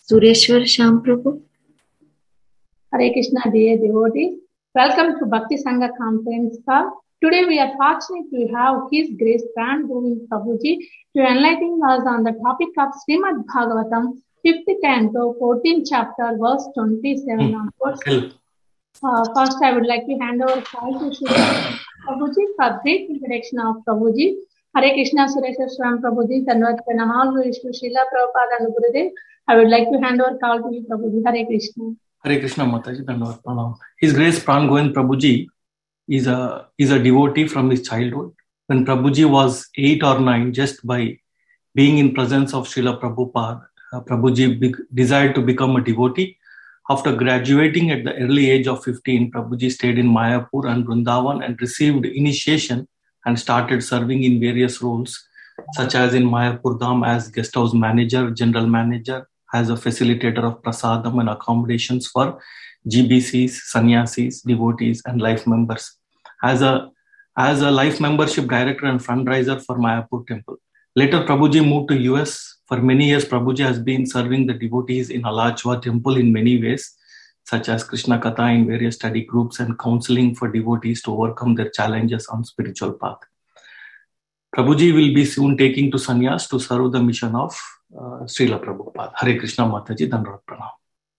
Sureshwar Shyam Prabhu. Hare Krishna, dear devotees. Welcome to Bhakti Sangha Conference Call. Today we are fortunate to have His Grace Pran Govind Prabhuji to enlighten us on the topic of Srimad Bhagavatam, 5th Canto, 14th chapter, verse 27 onwards. First, I would like to hand over call to Sureshwar Prabhuji for brief introduction of Prabhuji. Hare Krishna, Sureshwar Shyam Prabhuji. Tanvat Pranamal Vishnu Srila Prabhupada and Gurudev. I would like to hand over call to you, Prabhuji. Hare Krishna. Hare Krishna Mataji, Dandavat Pranam. His Grace Pran Govind Prabhuji is a devotee from his childhood. When Prabhuji was 8 or 9, just by being in presence of Srila Prabhupada, Prabhuji desired to become a devotee. After graduating at the early age of 15, Prabhuji stayed in Mayapur and Vrindavan and received initiation and started serving in various roles, such as in Mayapur Dham as guest house manager, general manager, as a facilitator of prasadam and accommodations for GBCs, sannyasis, devotees, and life members. As a life membership director and fundraiser for Mayapur Temple. Later, Prabhuji moved to US. For many years, Prabhuji has been serving the devotees in Alachua Temple in many ways, such as Krishna Katha in various study groups and counseling for devotees to overcome their challenges on spiritual path. Prabhuji will be soon taking to sannyas to serve the mission of Srila Prabhupada. Hare Krishna Mataji, Dandavat Pranam.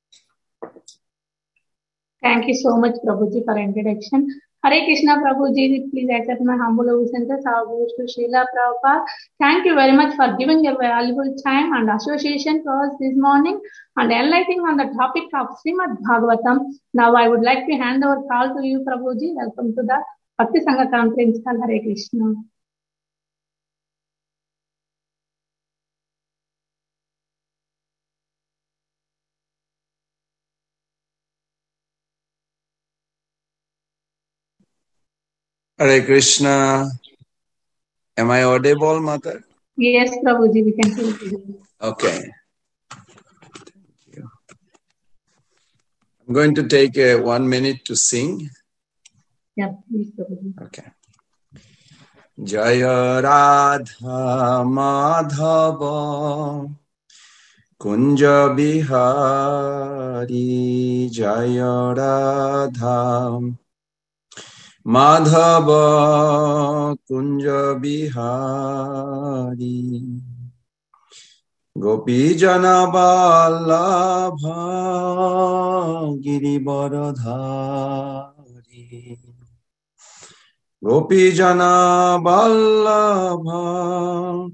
Thank you so much, Prabhuji, for introduction. Hare Krishna, Prabhuji, please accept my humble obeisances. Our Guru Srila Prabhupada. Thank you very much for giving your valuable time and association to us this morning and enlightening on the topic of Srimad Bhagavatam. Now I would like to hand over call to you, Prabhuji. Welcome to the Bhakti Sangha Conference Call. Hare Krishna. Hare Krishna. Am I audible, Mother? Yes, Prabhuji, we can hear you. Okay. Thank you. I'm going to take 1 minute to sing. Yeah, please, Prabhuji. Okay. Jaya Radha Madhava Kunja Bihari Jaya Radha Madhava Kunja Bihari Gopi Jana Vallabha Girivaradhari Gopi Jana Vallabha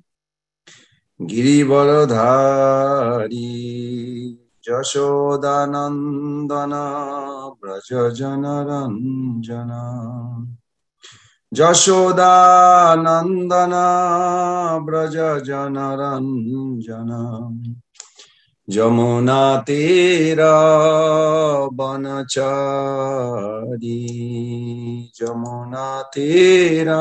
Girivaradhari Jashodanandana Brajajanaranjana Jashodanandana Brajajanaranjana Jamuna Tira Banachari Jamuna Tira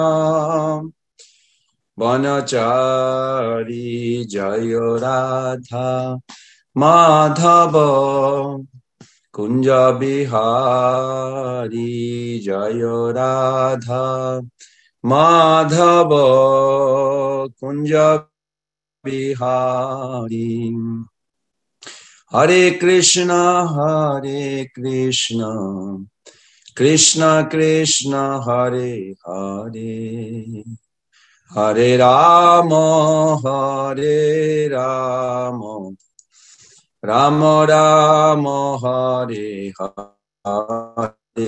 Banachari Jaya Radha Madhava Kunja Bihari Jaya Radha Madhava Kunja Bihari Hare Krishna Krishna Krishna Hare Hare Hare Rama Rama Rama Hare Hare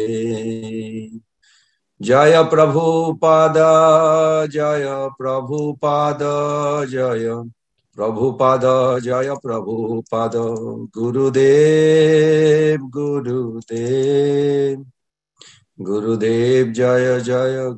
Jaya Prabhupada Jaya Prabhupada Jaya Prabhupada Jaya Prabhupada Gurudev Gurudev Gurudev Jaya Jaya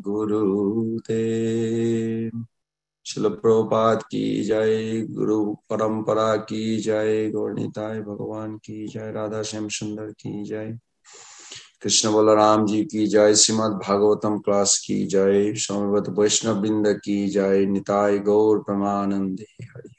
Gurudev Srila Prabhupada ki jai, Guru Parampara ki jai, Gaurnitai Bhagavan ki jai, Radha Shyam Sundar ki jai, Krishna Balaram ji ki jai, Srimad Bhagavatam class ki jai, Swamivat Vaishnav Vrinda ki jai, Nitai Gaur Pramanande Hari.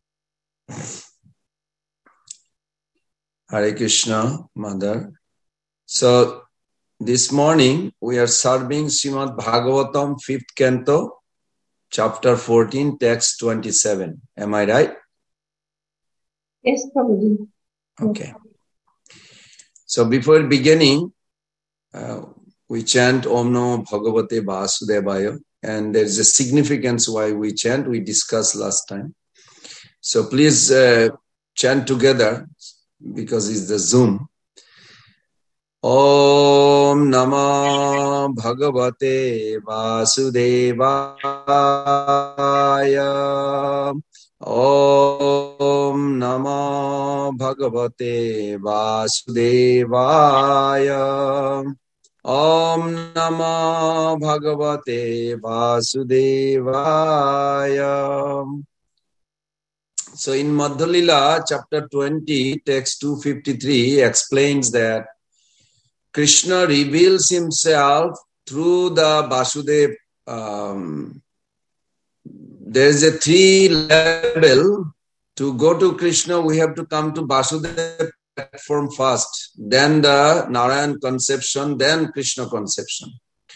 Hare Krishna, Mother. So this morning we are serving Srimad Bhagavatam 5th Canto, Chapter 14, Text 27. Am I right? Yes, Prabhuji. Okay. So before beginning, we chant Om Namo Bhagavate Vasudevaya, and there is a significance why we chant. We discussed last time. So please chant together because it's the Zoom. Om Namo Bhagavate Vasudevaya. Om Namo Bhagavate Vasudevaya. Om Namo Bhagavate Vasudevaya. So in Madhya Lila, chapter 20, text 253 explains that Krishna reveals himself through the Vasudev. There is a 3 level. To go to Krishna, we have to come to Vasudev platform first, then the Narayan conception, then Krishna conception.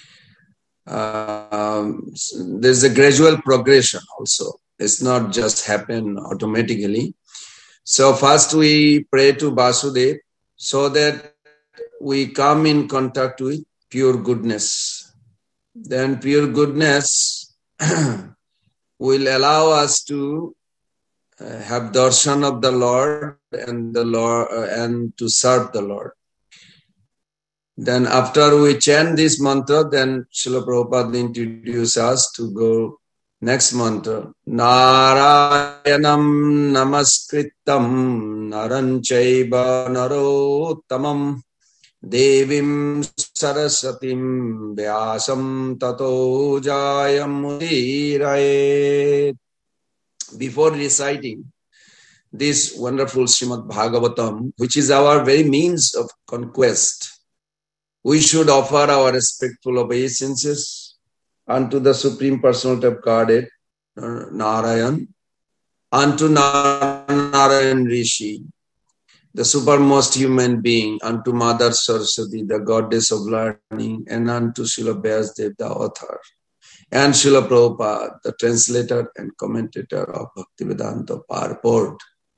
There's a gradual progression also. It's not just happen automatically. So first we pray to Vasudev so that we come in contact with pure goodness. Then pure goodness will allow us to have darshan of the Lord and to serve the Lord. Then after we chant this mantra, then Srila Prabhupada introduces us to go next mantra. Narayanam namaskritam naranchaiva narottamam devim sarasatim vyasam tato jayamudiraye. Before reciting this wonderful Srimad Bhagavatam, which is our very means of conquest, we should offer our respectful obeisances unto the Supreme Personality of Godhead, Narayan, unto Narayan Rishi, the supermost human being, unto Mother Saraswati, the goddess of learning, and unto Srila Vyasdev, the author, and Srila Prabhupada, the translator and commentator of Bhaktivedanta purport.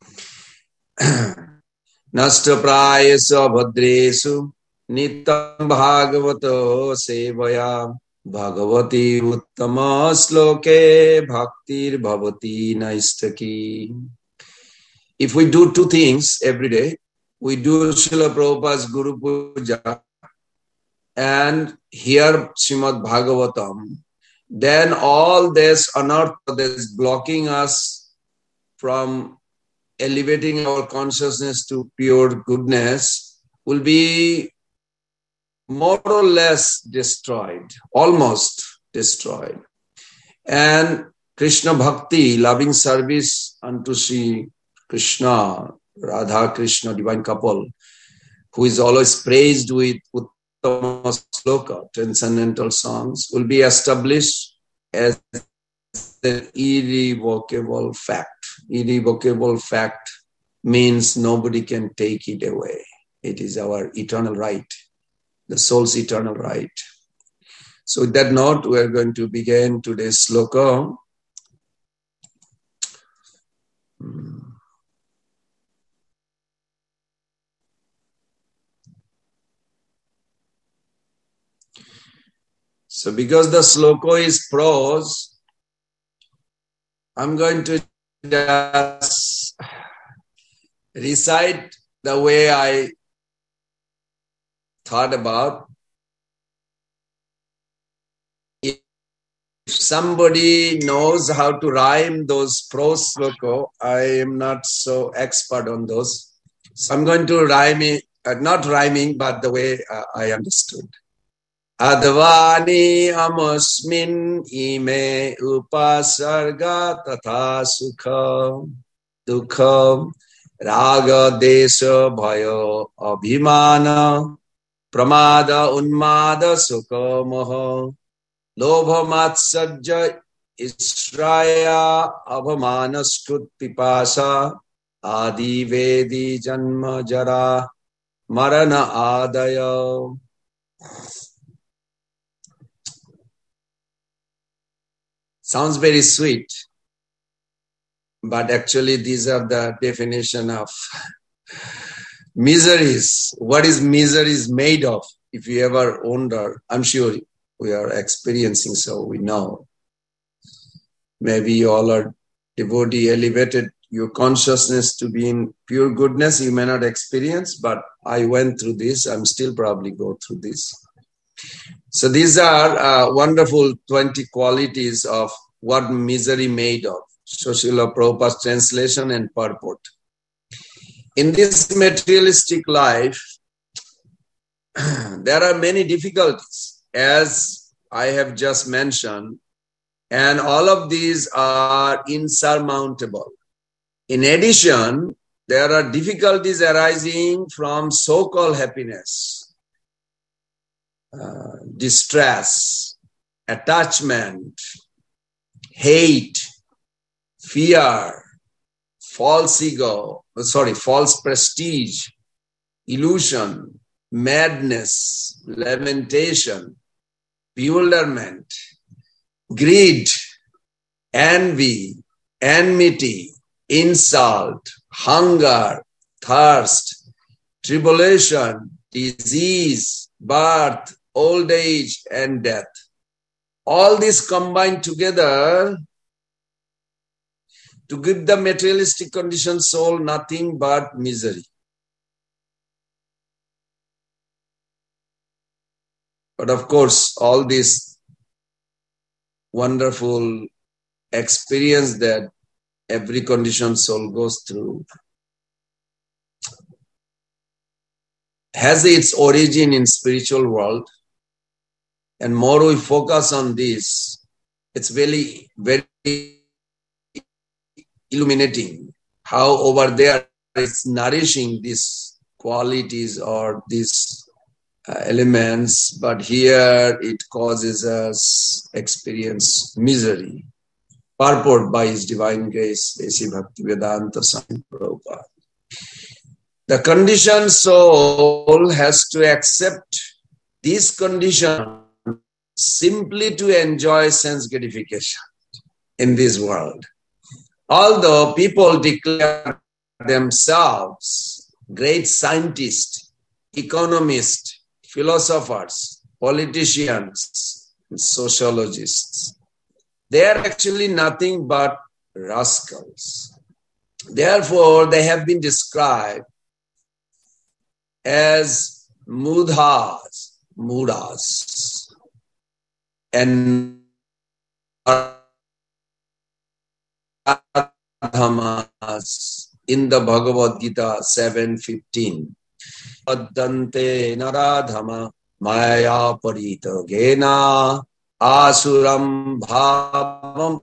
Nasta prayasa bhadresu Nitam Bhagavato Sevaya Bhagavati Uttama Sloke Bhaktir Bhavati Naistaki. If we do 2 things every day, we do Srila Prabhupada's Guru Puja and hear Srimad Bhagavatam, then all this unearthed, this blocking us from elevating our consciousness to pure goodness will be more or less destroyed, almost destroyed. And Krishna Bhakti, loving service unto Sri Krishna, Radha Krishna, divine couple, who is always praised with Uttama Sloka, transcendental songs, will be established as an irrevocable fact. Irrevocable fact means nobody can take it away. It is our eternal right, the soul's eternal right. So with that note, we are going to begin today's sloka. So because the sloka is prose, I'm going to just recite the way I thought about. If somebody knows how to rhyme those prose sloka, I am not so expert on those. So I'm going to rhyme it, not rhyming, but the way I understood. Advani amasmin ime upasarga tatha sukha dukha raga desha bhayo abhimana pramada unmada sukha moha lobha matsajja israya abhamanaskut pipasa adi vedi janma jara marana adaya. Sounds very sweet, but actually these are the definition of miseries. What is miseries made of? If you ever wonder, I'm sure we are experiencing, so we know. Maybe you all are devotee, elevated your consciousness to be in pure goodness. You may not experience, but I went through this. I'm still probably go through this. So these are wonderful 20 qualities of what misery made of. Srila Prabhupada's translation and purport. In this materialistic life, there are many difficulties, as I have just mentioned, and all of these are insurmountable. In addition, there are difficulties arising from so-called happiness, distress, attachment, hate, fear, false prestige, illusion, madness, lamentation, bewilderment, greed, envy, enmity, insult, hunger, thirst, tribulation, disease, birth, old age, and death. All these combined together to give the materialistic conditioned soul nothing but misery. But of course, all this wonderful experience that every conditioned soul goes through has its origin in spiritual world. And more we focus on this, it's very, very illuminating how over there it's nourishing these qualities or these elements, but here it causes us experience misery. Purport by His Divine Grace, A.C. Bhaktivedanta Swami Prabhupada. The conditioned soul has to accept this condition simply to enjoy sense gratification in this world. Although people declare themselves great scientists, economists, philosophers, politicians, and sociologists, they are actually nothing but rascals. Therefore, they have been described as mudhas, and adhamas in the Bhagavad Gita 7:15. Addante naradhama maya parita gena asuram bhavam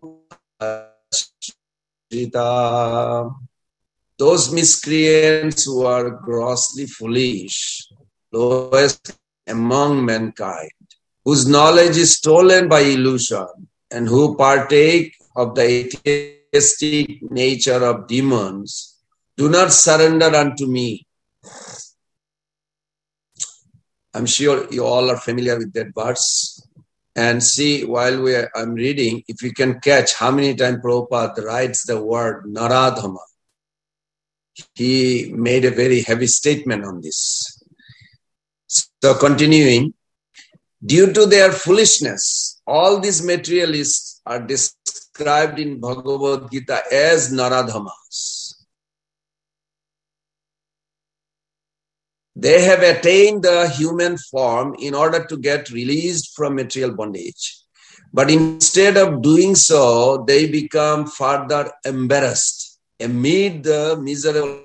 ashrita. Those miscreants who are grossly foolish, lowest among mankind, whose knowledge is stolen by illusion, and who partake of the atheistic nature of demons, do not surrender unto me. I'm sure you all are familiar with that verse. And see, while I'm reading, if you can catch how many times Prabhupada writes the word Naradhama. He made a very heavy statement on this. So continuing, due to their foolishness, all these materialists are described in Bhagavad Gita as Naradhamas. They have attained the human form in order to get released from material bondage. But instead of doing so, they become further embarrassed amid the miserable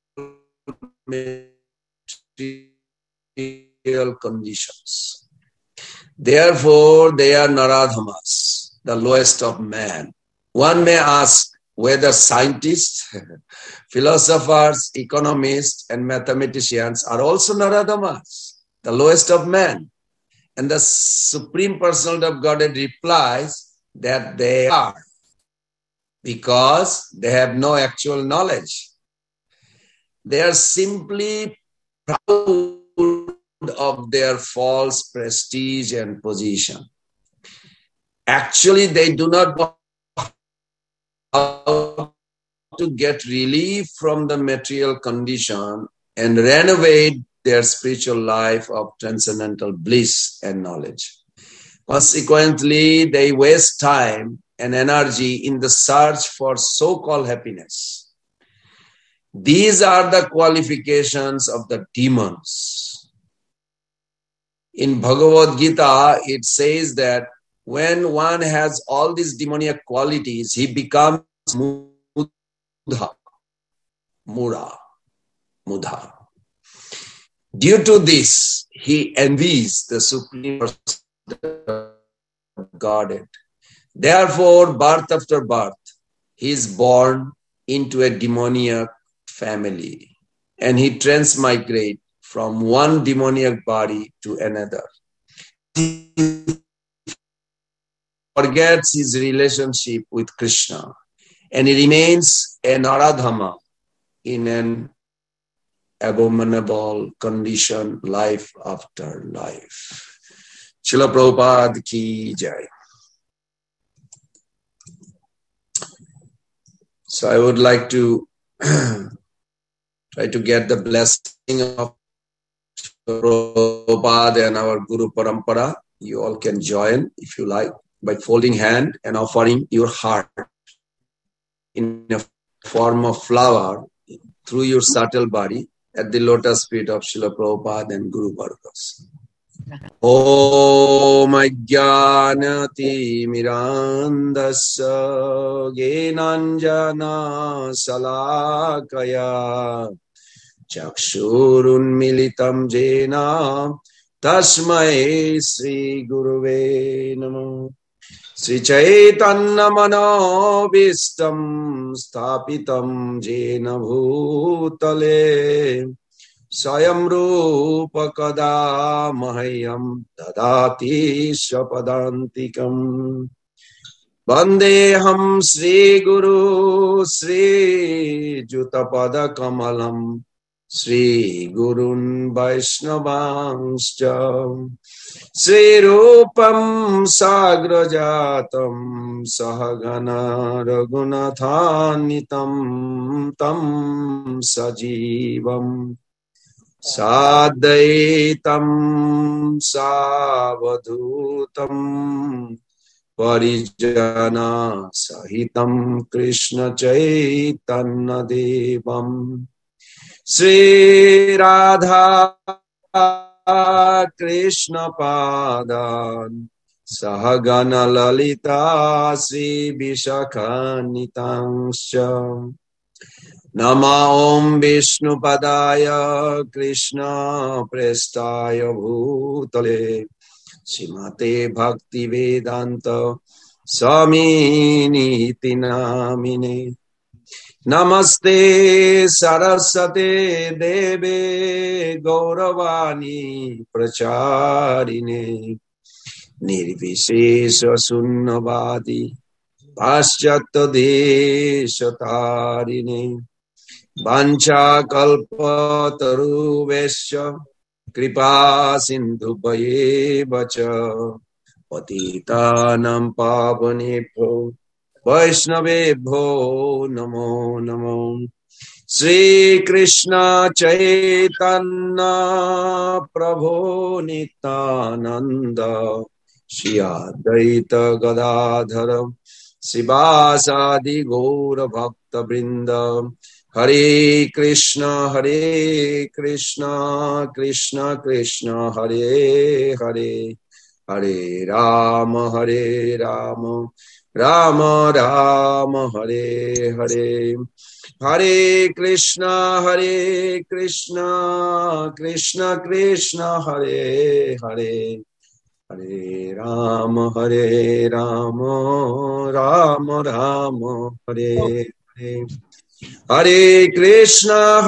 material conditions. Therefore, they are Naradhamas, the lowest of man. One may ask whether scientists, philosophers, economists, and mathematicians are also Naradhamas, the lowest of man. And the Supreme Personality of Godhead replies that they are, because they have no actual knowledge. They are simply proud of their false prestige and position. Actually, they do not know how to get relief from the material condition and renovate their spiritual life of transcendental bliss and knowledge. Consequently, they waste time and energy in the search for so-called happiness. These are the qualifications of the demons. In Bhagavad Gita, it says that when one has all these demoniac qualities, he becomes mudha. Due to this, he envies the Supreme Godhead. Therefore, birth after birth, he is born into a demoniac family, and he transmigrates from one demoniac body to another. He forgets his relationship with Krishna, and he remains a Naradhama in an abominable condition, life after life. Srila Prabhupada ki jai. So I would like to try to get the blessing of Prabhupada and our Guru Parampara. You all can join if you like by folding hand and offering your heart in a form of flower through your subtle body at the lotus feet of Srila Prabhupada and Guru Vargas. Om Ajnanati Mirandasya Gyenanjana Salakaya Chakshurun Militam Jena Tasmai Sri Guruve Namo. Sri Chaitanya Manobhistam Sthapitam Jena Bhutale Swayam Rupa Kada Mahayam Dadati Shapadantikam Vandeham Sri Guru Sri Jutapada Kamalam Sri Gurun Vaishnavanscha Sri Rupam Sagrajatam Sahagana Raghunathanitam Tam Sajivam Sadaitam Savadhutam Parijana Sahitam Krishna Chaitanya Devam Sri Radha Krishna Padan Sahagana Lalita Sri Vishakhanitangscha Nama Om Vishnu Padaya Krishna Prestaya Bhutale Srimate Bhakti Vedanta Swamini Iti Namine Namaste Saraswate Deve Gauravani Pracharine Nirvishesha Sunnavadi Paschatya Deshatarine Vancha kalpa taruvesya kripa sindhu vacha patitanam pavanebhyo vaishnavebhyo namo namo. Sri Krishna Chaitanya Prabhu Nityananda Shri Advaita Gadadhara Sivasadi Gaura Bhakta Vrinda Hare Krishna, Krishna Krishna, Hare Hare, Hare Rama, Rama Rama, Hare Hare, Hare Krishna, Krishna Krishna, Hare Hare, Hare Rama, Rama Rama, Hare Hare. Hare Krishna,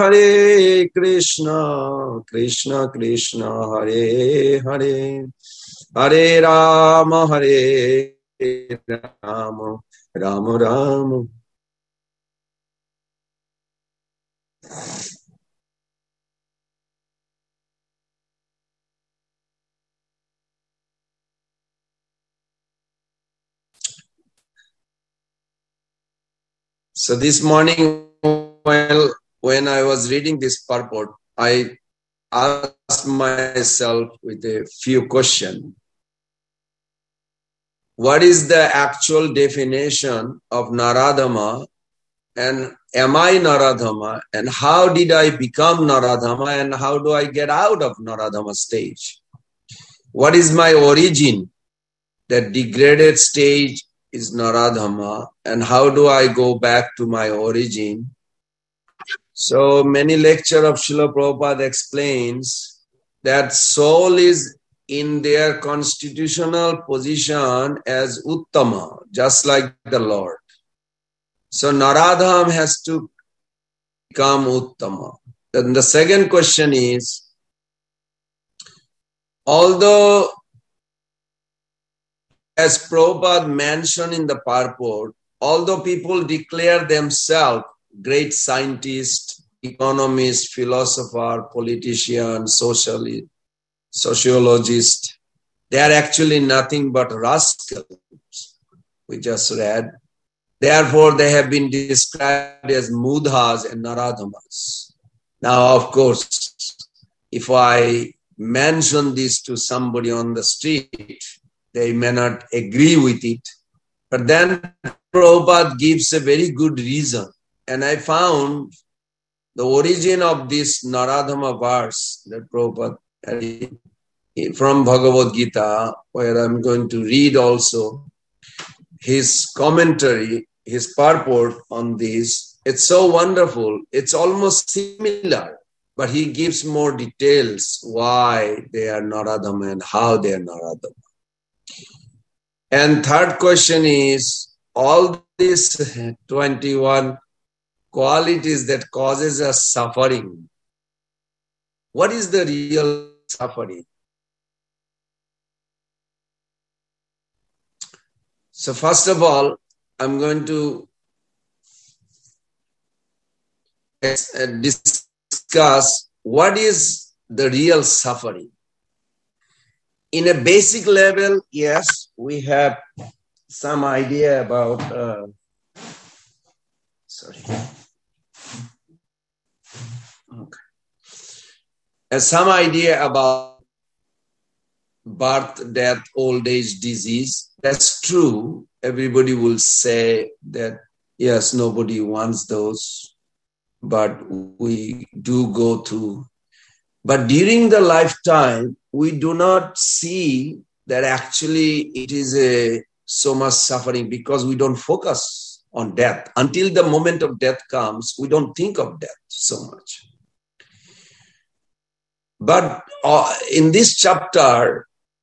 Krishna Krishna, Hare Hare, Hare Rama, Rama Rama. So this morning, when I was reading this purport, I asked myself with a few questions. What is the actual definition of Naradama, and am I Naradama, and how did I become Naradama, and how do I get out of Naradama stage? What is my origin? That degraded stage is Naradama, and how do I go back to my origin? So many lecture of Srila Prabhupada explains that soul is in their constitutional position as Uttama, just like the Lord. So Naradham has to become Uttama. Then the second question is, although as Prabhupada mentioned in the purport, although people declare themselves great scientists, economists, philosopher, politician, sociologist, they are actually nothing but rascals, we just read. Therefore, they have been described as mudhas and naradhamas. Now, of course, if I mention this to somebody on the street, they may not agree with it. But then Prabhupada gives a very good reason. And I found the origin of this Naradhama verse that Prabhupada had from Bhagavad Gita, where I'm going to read also his commentary, his purport on this. It's so wonderful. It's almost similar, but he gives more details why they are Naradhama and how they are Naradhama. And third question is, all these 21 qualities that causes us suffering, what is the real suffering? So first of all, I'm going to discuss what is the real suffering. In a basic level, yes, we have some idea about, some idea about birth, death, old age, disease. That's true. Everybody will say that, yes, nobody wants those, but we do go through. But during the lifetime, we do not see that actually it is so much suffering because we don't focus on death. Until the moment of death comes, we don't think of death so much. But in this chapter,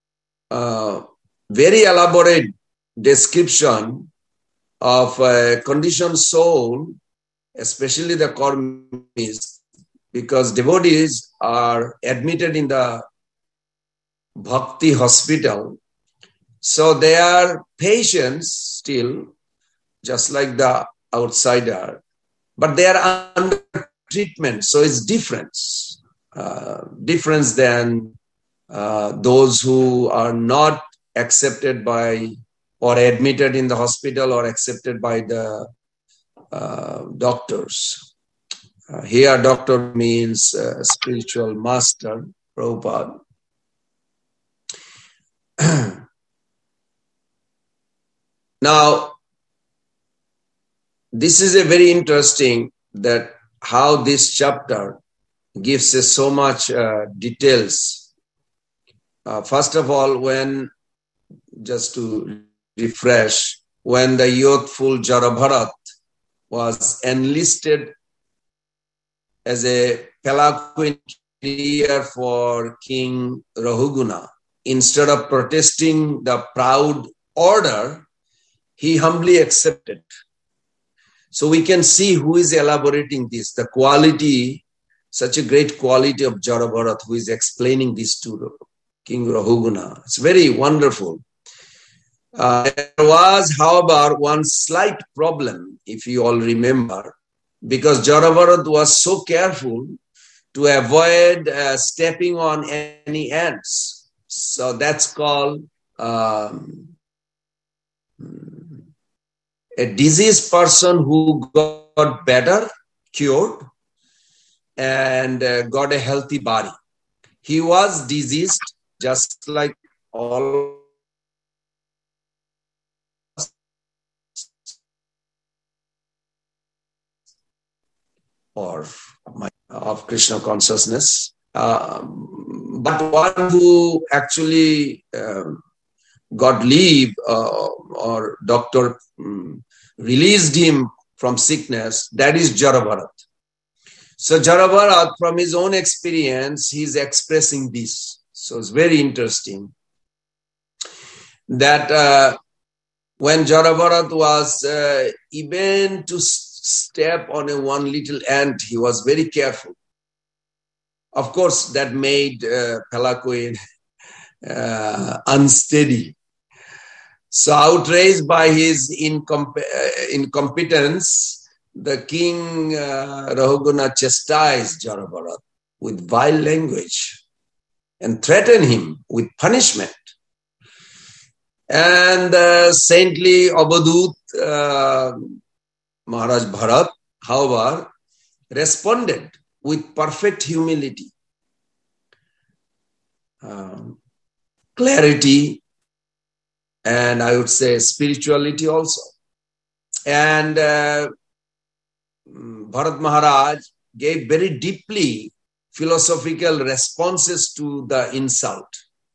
very elaborate description of a conditioned soul, especially the karmis, because devotees are admitted in the bhakti hospital. So they are patients still, just like the outsider, but they are under treatment. So it's difference than those who are not accepted by or admitted in the hospital or accepted by the doctors. Here, doctor means spiritual master, Prabhupada. Now, this is a very interesting that how this chapter gives us so much details. First of all, just to refresh, when the youthful Jarabharat was enlisted as a palanquin carrier for King Rahuguna, instead of protesting the proud order, he humbly accepted. So we can see who is elaborating this, the quality, such a great quality of Jarabharat, who is explaining this to King Rahuguna. It's very wonderful. There was, however, one slight problem, if you all remember, because Jarabharat was so careful to avoid stepping on any ants. So that's called a diseased person who got better, cured, and got a healthy body. He was diseased just like all of Krishna consciousness. But one who actually got leave or doctor released him from sickness, that is Jarabharat. So Jarabharat, from his own experience, he's expressing this. So it's very interesting that when Jarabharat was even to step on one little ant, he was very careful. Of course, that made Palakuin unsteady. So outraged by his incompetence, the king Rahuguna chastised Jarabharat with vile language and threatened him with punishment. And saintly Avadut Maharaj Bharat, however, responded with perfect humility, clarity, and I would say spirituality also. And Bharat Maharaj gave very deeply philosophical responses to the insult.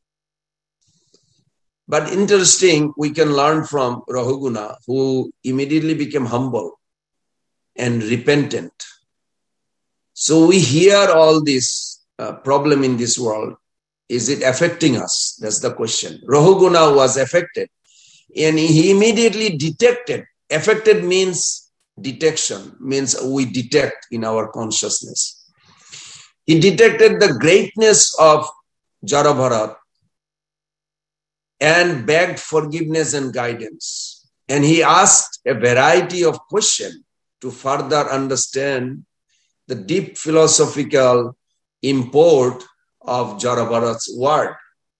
But interesting, we can learn from Rahuguna, who immediately became humble and repentant. So we hear all this problem in this world. Is it affecting us? That's the question. Rahuguna was affected and he immediately detected. Affected means detection, means we detect in our consciousness. He detected the greatness of Jarabharat and begged forgiveness and guidance. And he asked a variety of questions to further understand the deep philosophical import of Jarabharat's word.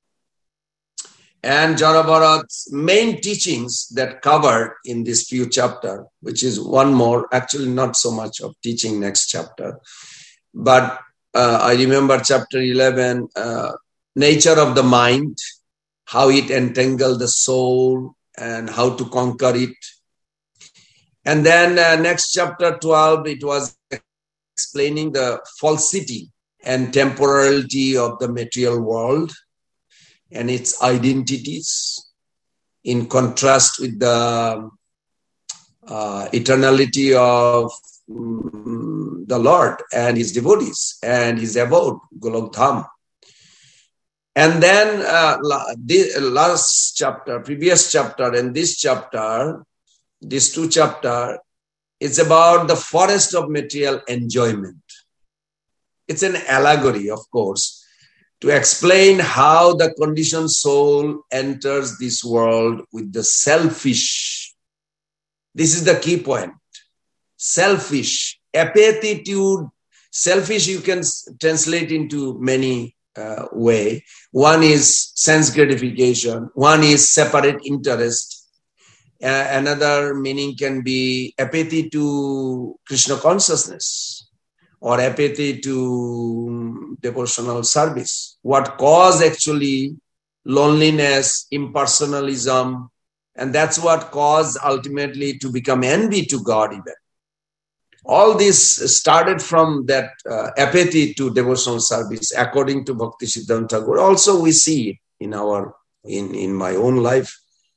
And Jarabharat's main teachings that covered in this few chapter, which is one more, actually not so much of teaching next chapter, but I remember chapter 11, nature of the mind, how it entangled the soul and how to conquer it. And then next chapter 12, it was explaining the falsity and temporality of the material world and its identities in contrast with the eternality of the Lord and his devotees and his abode, Golok Dham. And then the last chapter, previous chapter and this chapter, these two chapters, it's about the forest of material enjoyment. It's an allegory, of course, to explain how the conditioned soul enters this world with the selfish. This is the key point. Selfish, apatitude. Selfish you can translate into many ways. One is sense gratification. One is separate interest. Another meaning can be apathy to Krishna consciousness or apathy to devotional service. What caused actually loneliness, impersonalism, and that's what caused ultimately to become envy to God even. All this started from that apathy to devotional service, according to Bhakti Siddhanta Thakur. Also, we see it in my own life.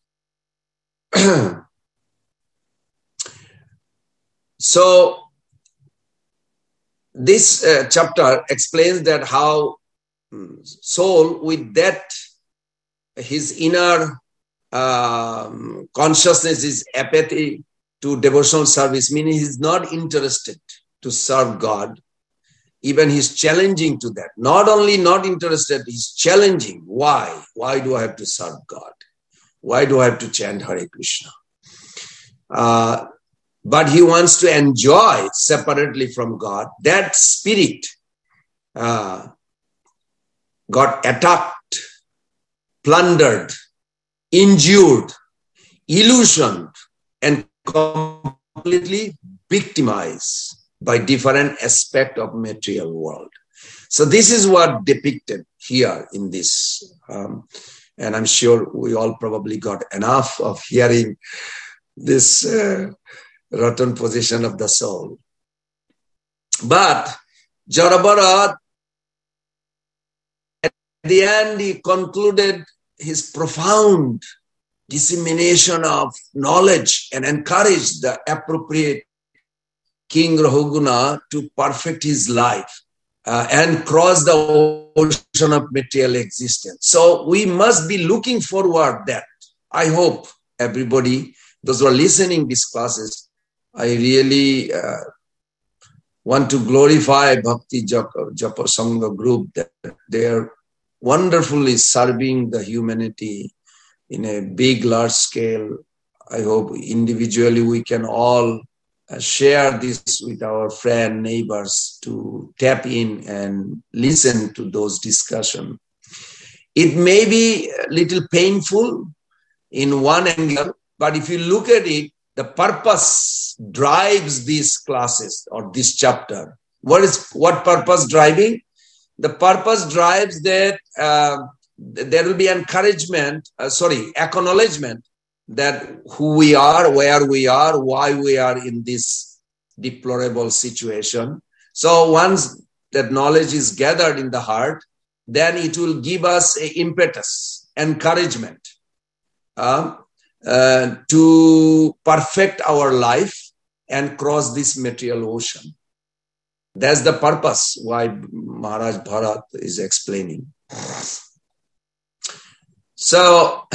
So, this chapter explains that how soul, with that, his inner consciousness is apathy to devotional service, meaning he's not interested to serve God. Even he's challenging to that. Not only not interested, he's challenging. Why? Why do I have to serve God? Why do I have to chant Hare Krishna? But he wants to enjoy separately from God. That spirit got attacked, plundered, injured, illusioned, and completely victimized by different aspects of material world. So this is what depicted here in this. And I'm sure we all probably got enough of hearing this rotten position of the soul. But Jada Bharat, at the end, he concluded his profound dissemination of knowledge and encouraged the appropriate King Rahuguna to perfect his life and cross the ocean of material existence. So we must be looking forward that I hope everybody, those who are listening these classes, I really want to glorify Bhakti Japa Sangha group that they are wonderfully serving the humanity in a big, large scale. I hope individually we can all share this with our friend, neighbors to tap in and listen to those discussions. It may be a little painful in one angle, but if you look at it, the purpose drives these classes or this chapter. What purpose driving? The purpose drives that there will be acknowledgement that who we are, where we are, why we are in this deplorable situation. So once that knowledge is gathered in the heart, then it will give us an impetus, encouragement to perfect our life and cross this material ocean. That's the purpose why Maharaj Bharat is explaining. So,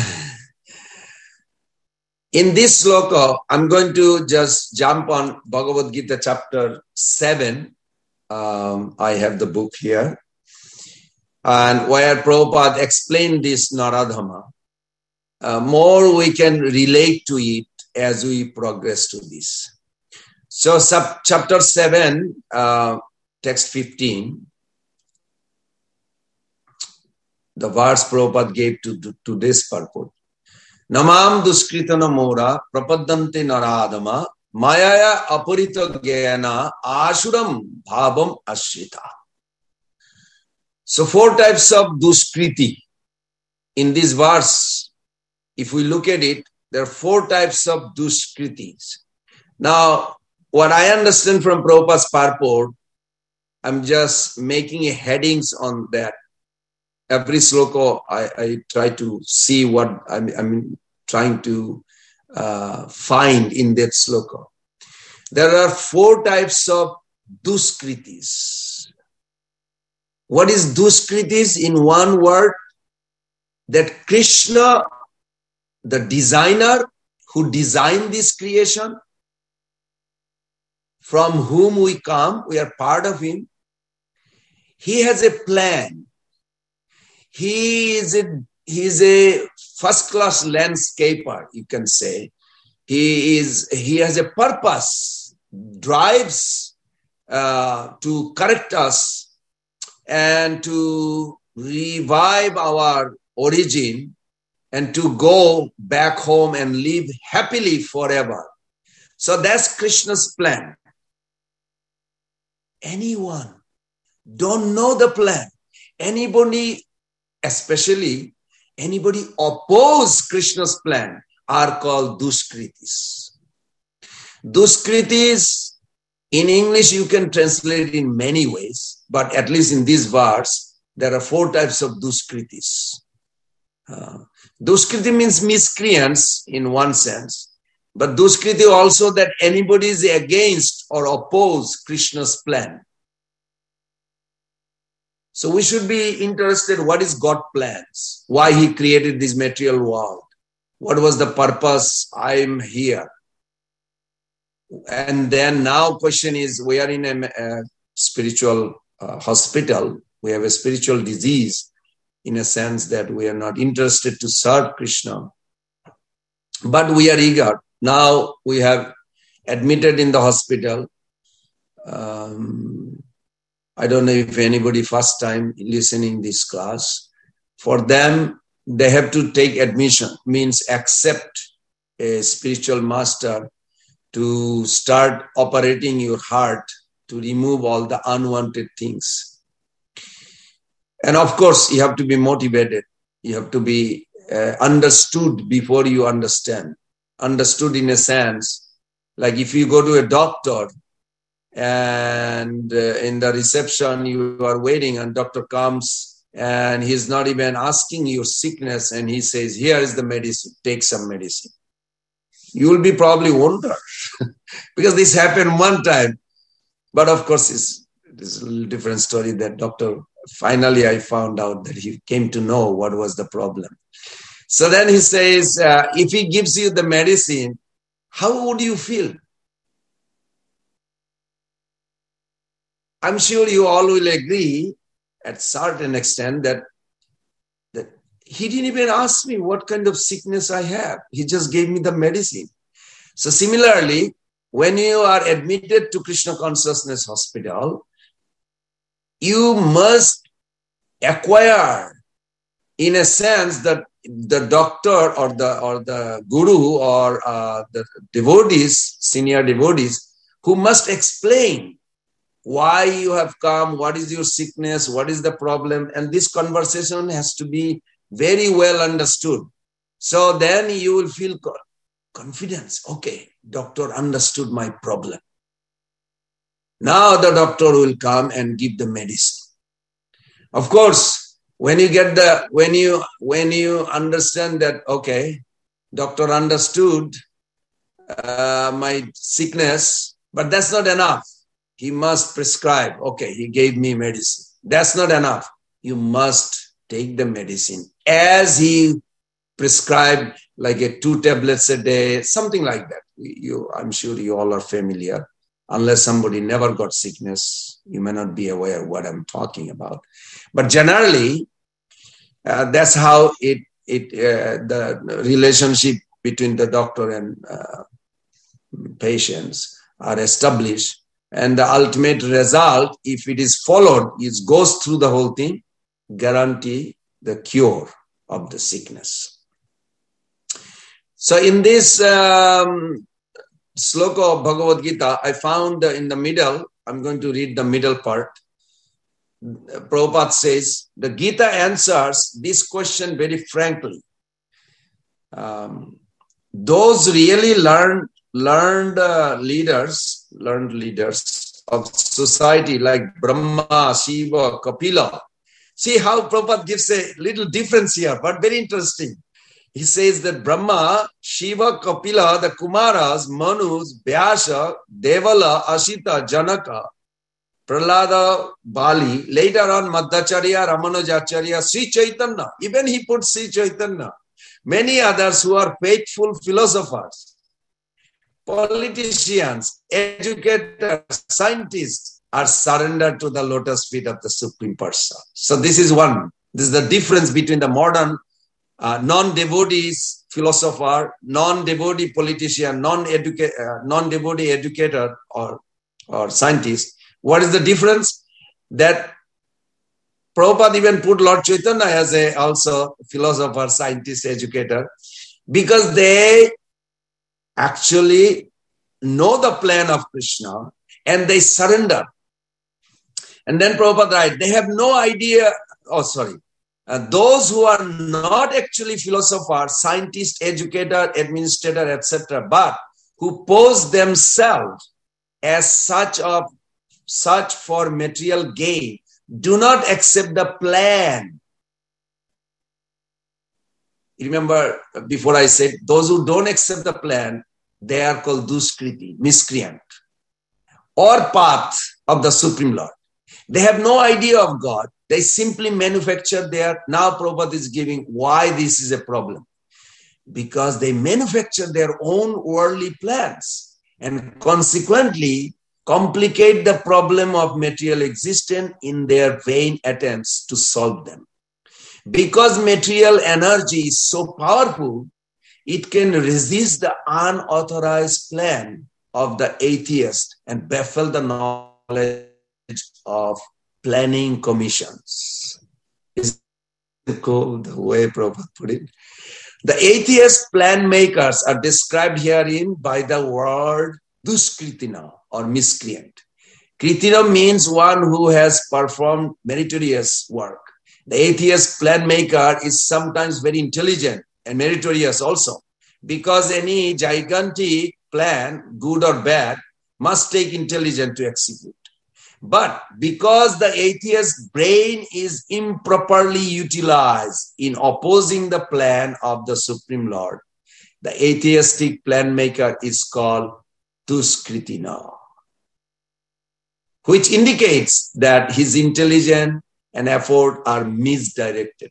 in this sloka, I'm going to just jump on Bhagavad Gita chapter 7. I have the book here. And where Prabhupada explained this Naradhama, more we can relate to it as we progress to this. So chapter 7, text 15, the verse Prabhupada gave to this purport. Namam duskritana mora prapadante naradama mayaya apurita gyana ashuram bhavam ashrita. So 4 types of duskriti. In this verse, if we look at it, there are 4 types of duskritis. Now, what I understand from Prabhupada's purport, I'm just making headings on that. Every sloka, I try to see what I'm trying to find in that sloka. There are 4 types of duskritis. What is duskritis in one word? That Krishna, the designer who designed this creation, from whom we come, we are part of him. He has a plan. He is a first-class landscaper, you can say. He has a purpose, drives to correct us and to revive our origin and to go back home and live happily forever. So that's Krishna's plan. Anyone don't know the plan. Anybody, especially anybody oppose Krishna's plan, are called duskritis. Duskritis, in English, you can translate it in many ways, but at least in this verse, there are 4 types of duskritis. Duskriti means miscreants in one sense, but duskriti also that anybody is against or oppose Krishna's plan. So we should be interested what is God's plans, why he created this material world, what was the purpose I'm here. And then now question is, we are in a spiritual hospital, we have a spiritual disease in a sense that we are not interested to serve Krishna, but we are eager. Now we have admitted in the hospital. I don't know if anybody first time listening this class. For them, they have to take admission, means accept a spiritual master to start operating your heart to remove all the unwanted things. And of course, you have to be motivated. You have to be understood before you understand. Understood in a sense, like if you go to a doctor and in the reception you are waiting and doctor comes and he's not even asking your sickness and he says, here is the medicine, take some medicine. You will be probably wonder because this happened one time. But of course, it's a little different story that doctor, finally I found out that he came to know what was the problem. So then he says, if he gives you the medicine, how would you feel? I'm sure you all will agree at certain extent that he didn't even ask me what kind of sickness I have. He just gave me the medicine. So similarly, when you are admitted to Krishna Consciousness Hospital, you must acquire, in a sense, that the doctor or the guru or the devotees, senior devotees, who must explain why you have come, what is your sickness, what is the problem, and this conversation has to be very well understood. So then you will feel confidence. Okay, doctor understood my problem. Now the doctor will come and give the medicine. Of course, when you get when you understand that, okay, doctor understood my sickness, but that's not enough. He must prescribe. Okay, he gave me medicine. That's not enough. You must take the medicine as he prescribed, like 2 tablets a day, something like that. I'm sure you all are familiar. Unless somebody never got sickness, you may not be aware of what I'm talking about. But generally, that's how the relationship between the doctor and patients are established. And the ultimate result, if it is followed, it goes through the whole thing, guarantee the cure of the sickness. So in this sloka of Bhagavad Gita, I found in the middle, I'm going to read the middle part. Prabhupada says, the Gita answers this question very frankly. Those really learned leaders of society like Brahma, Shiva, Kapila. See how Prabhupada gives a little difference here, but very interesting. He says that Brahma, Shiva, Kapila, the Kumaras, Manus, Vyasa, Devala, Ashita, Janaka, Prahlada, Bali, later on Madhacharya, Ramanujacharya, Sri Chaitanya, even he put Sri Chaitanya, many others who are faithful philosophers, politicians, educators, scientists are surrendered to the lotus feet of the Supreme Person. So this is the difference between the modern non-devotees philosopher, non-devotee politician, non-devotee educator or scientist. What is the difference? That Prabhupada even put Lord Chaitanya as also philosopher, scientist, educator, because they actually know the plan of Krishna and they surrender. And then Prabhupada writes, they have no idea, those who are not actually philosophers, scientists, educator, administrator, etc., but who pose themselves as such for material gain, do not accept the plan. Remember, before I said, those who don't accept the plan, they are called Duskriti, miscreant, or path of the Supreme Lord. They have no idea of God. They simply manufacture now Prabhupada is giving why this is a problem. Because they manufacture their own worldly plans and consequently complicate the problem of material existence in their vain attempts to solve them. Because material energy is so powerful, it can resist the unauthorized plan of the atheist and baffle the knowledge of planning commissions. Is it cool the way Prabhupada put it? The atheist plan makers are described herein by the word duskritina or miscreant. Kritina means one who has performed meritorious work. The atheist plan maker is sometimes very intelligent and meritorious also, because any gigantic plan, good or bad, must take intelligence to execute. But because the atheist brain is improperly utilized in opposing the plan of the Supreme Lord, the atheistic plan maker is called duskritina, which indicates that his intelligence and effort are misdirected.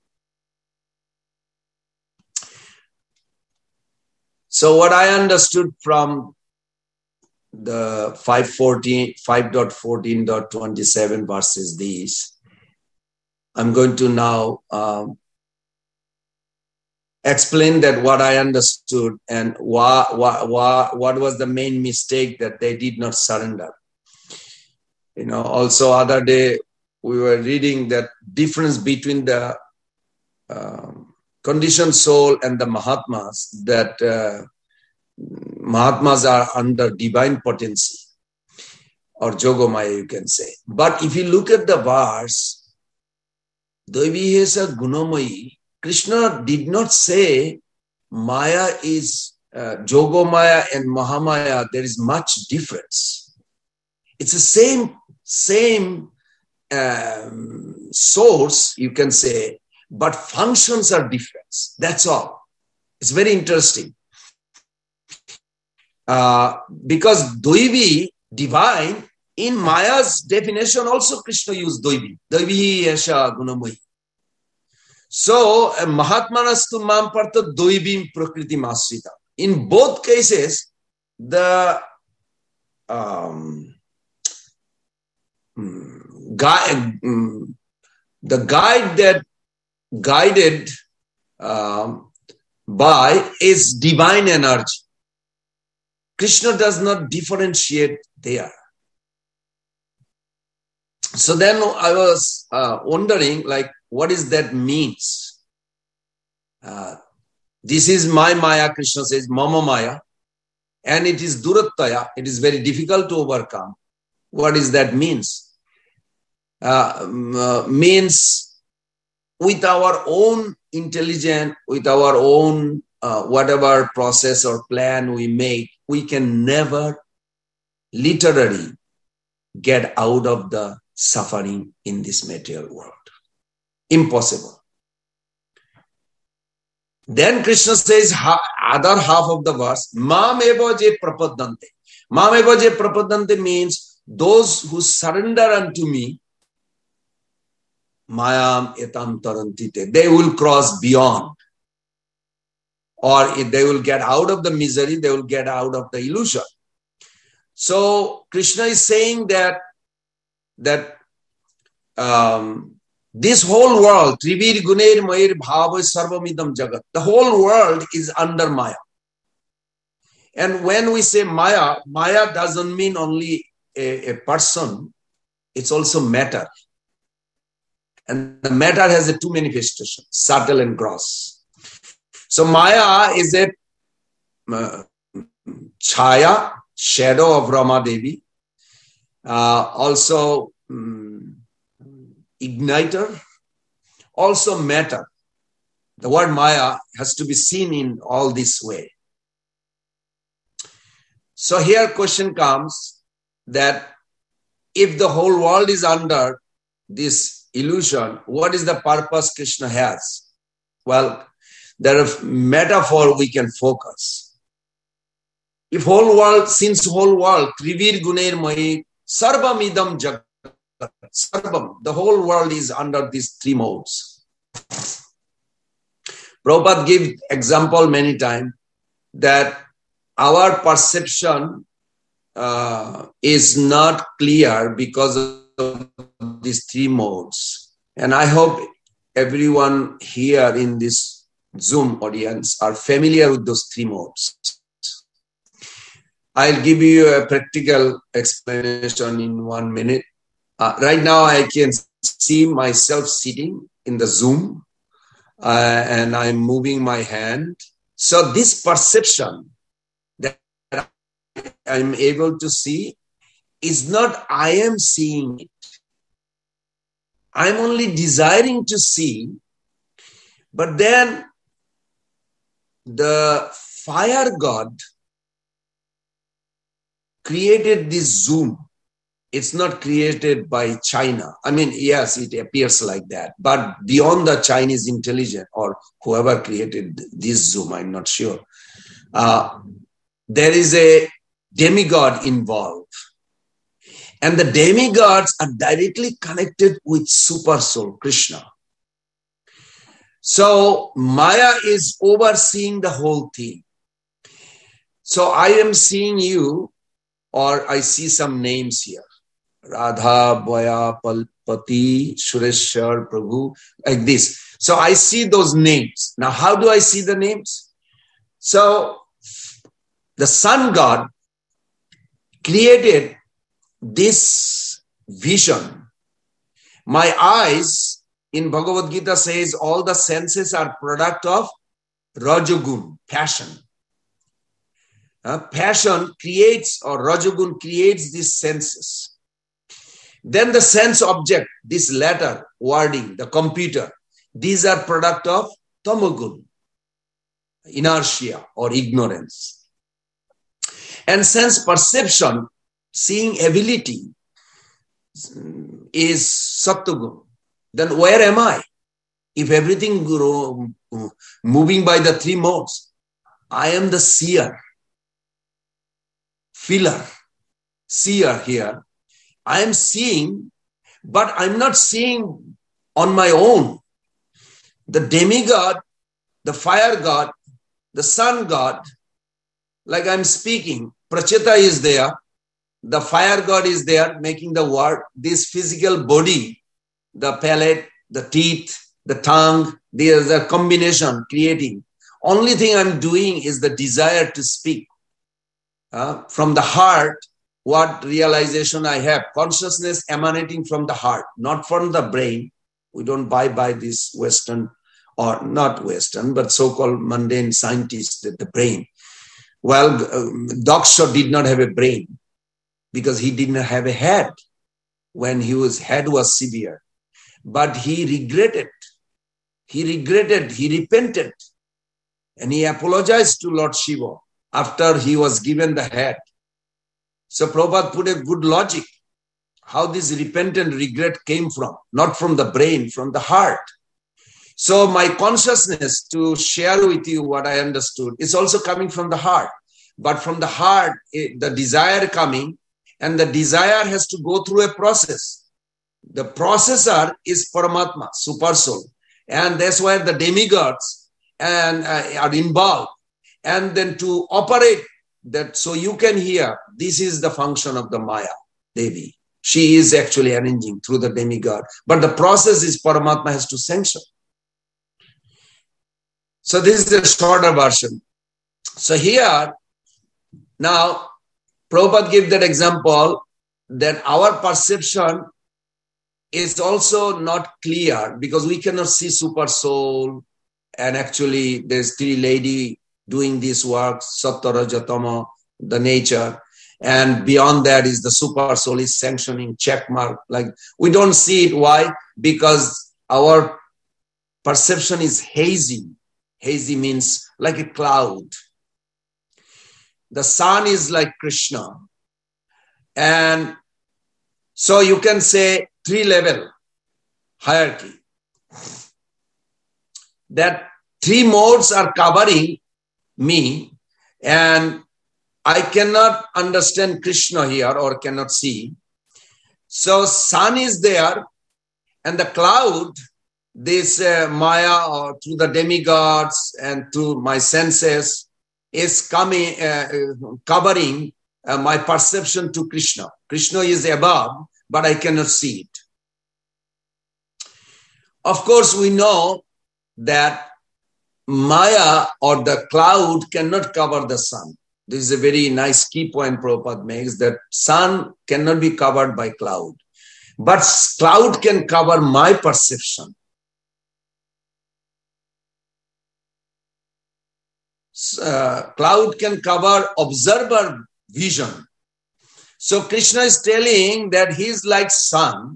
So what I understood from the 5.14.27 verses these, I'm going to now explain that what I understood and what was the main mistake that they did not surrender. Also other day we were reading that difference between the conditioned soul and the Mahatmas, that Mahatmas are under divine potency or Jogomaya, you can say. But if you look at the verse, Daivihesa Gunamayi, Krishna did not say Maya is Jogomaya and Mahamaya, there is much difference. It's the same source, you can say, but functions are different. That's all. It's very interesting. Because Daivi, divine, in Maya's definition also Krishna used Daivi. Daivi Yasha Gunamayi. So, Mahatmanastu Mamparta Daivim Prakriti Masrita. In both cases, the guide that guided by is divine energy. Krishna does not differentiate there. So then I was wondering, what does that means? This is my Maya, Krishna says, Mama Maya, and it is Durattaya. It is very difficult to overcome. What does that means? Means with our own intelligence, with our own whatever process or plan we make, we can never literally get out of the suffering in this material world. Impossible. Then Krishna says, other half of the verse, Mameva je prapadante. Mameva je prapadante means those who surrender unto me, Mayam etam tarantite. They will cross beyond. Or if they will get out of the misery, they will get out of the illusion. So Krishna is saying that this whole world, Trivir Gunair Mayir Bhava Sarvamidam Jagat, the whole world is under Maya. And when we say Maya, Maya doesn't mean only a person, it's also matter. And the matter has two manifestations, subtle and gross. So Maya is a chaya, shadow of Rama Devi, also igniter, also matter. The word Maya has to be seen in all this way. So here question comes that if the whole world is under this illusion, what is the purpose Krishna has? Well, there are metaphor we can focus. If whole world, since whole world, Trivir Gunair Mai, Sarvam Idam Jagat, Sarvam, the whole world is under these three modes. Prabhupada gave example many times that our perception is not clear because of these three modes. And I hope everyone here in this Zoom audience are familiar with those three modes. I'll give you a practical explanation in 1 minute. Right now I can see myself sitting in the Zoom. and I'm moving my hand. So this perception that I'm able to see is not I am seeing it. I'm only desiring to see, but then the fire god created this zoom. It's not created by China. I mean, yes, it appears like that, but beyond the Chinese intelligence or whoever created this zoom, I'm not sure. There is a demigod involved. And the demigods are directly connected with Super Soul, Krishna. So Maya is overseeing the whole thing. So I am seeing you, or I see some names here. Radha, Boya, Palpati, Sureshwar, Prabhu, like this. So I see those names. Now, how do I see the names? So the sun god created this vision. My eyes, in Bhagavad Gita says, all the senses are product of Rajagun, passion. Passion creates, or Rajagun creates these senses. Then the sense object, this letter, wording, the computer, these are product of Tamagun, inertia or ignorance. And sense perception, seeing ability, is Sattvagun. Then where am I? If everything moving by the three modes, I am the seer, feeler, seer here. I am seeing, but I'm not seeing on my own. The demigod, the fire god, the sun god, like I'm speaking, Pracheta is there, the fire god is there making the word, this physical body, the palate, the teeth, the tongue, there's a combination creating. Only thing I'm doing is the desire to speak. From the heart, what realization I have, consciousness emanating from the heart, not from the brain. We don't buy this Western, or not Western, but so-called mundane scientists that the brain. Well, Daksha did not have a brain because he didn't have a head when his head was severe. But he regretted, he repented, and he apologized to Lord Shiva after he was given the head. So Prabhupada put a good logic, how this repentant regret came from, not from the brain, from the heart. So my consciousness, to share with you what I understood, is also coming from the heart. But from the heart, the desire coming, and the desire has to go through a process. The processor is Paramatma, Super Soul. And that's why the demigods are involved. And then to operate that, so you can hear, this is the function of the Maya, Devi. She is actually arranging through the demigod. But the process is Paramatma has to sanction. So this is a shorter version. So here, now, Prabhupada gave that example that our perception is also not clear because we cannot see Super Soul. And actually, there's three lady doing this work, Sattva, Raja, Tama, the nature. And beyond that is the Super Soul is sanctioning, check mark. Like we don't see it. Why? Because our perception is hazy. Hazy means like a cloud. The sun is like Krishna. And so you can say 3-level hierarchy. That 3 modes are covering me, and I cannot understand Krishna here or cannot see. So sun is there, and the cloud, this Maya or through the demigods and through my senses is coming, covering my perception to Krishna. Krishna is above, but I cannot see it. Of course, we know that Maya or the cloud cannot cover the sun. This is a very nice key point Prabhupada makes, that sun cannot be covered by cloud. But cloud can cover my perception. cloud can cover observer vision. So Krishna is telling that he is like sun.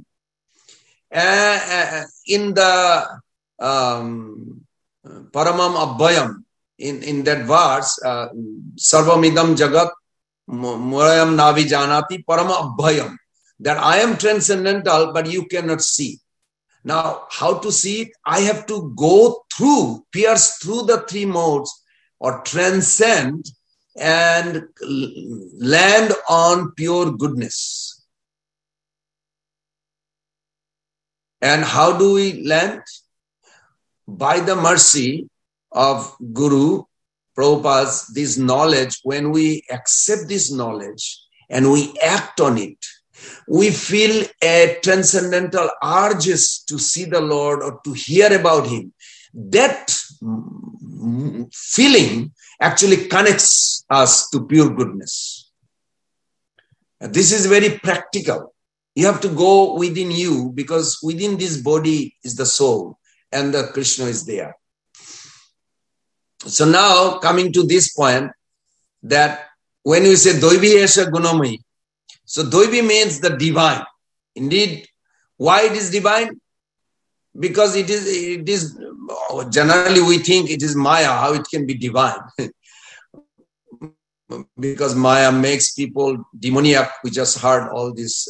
In the Paramam Abhayam, in that verse, Sarvamidam Jagat Murayam Navi Janati Parama Abhayam, that I am transcendental, but you cannot see. Now, how to see it? I have to go through, pierce through the three modes, or transcend and land on pure goodness. And how do we land? By the mercy of Guru Prabhupada's, this knowledge. When we accept this knowledge and we act on it, we feel a transcendental urges to see the Lord or to hear about Him. That feeling actually connects us to pure goodness. And this is very practical. You have to go within you, because within this body is the soul and the Krishna is there. So now coming to this point, that when we say Doibi Esha Gunamai, so Doibi means the divine. Indeed, why it is divine? Because it is generally we think it is Maya, how it can be divine. Because Maya makes people demoniac. We just heard all these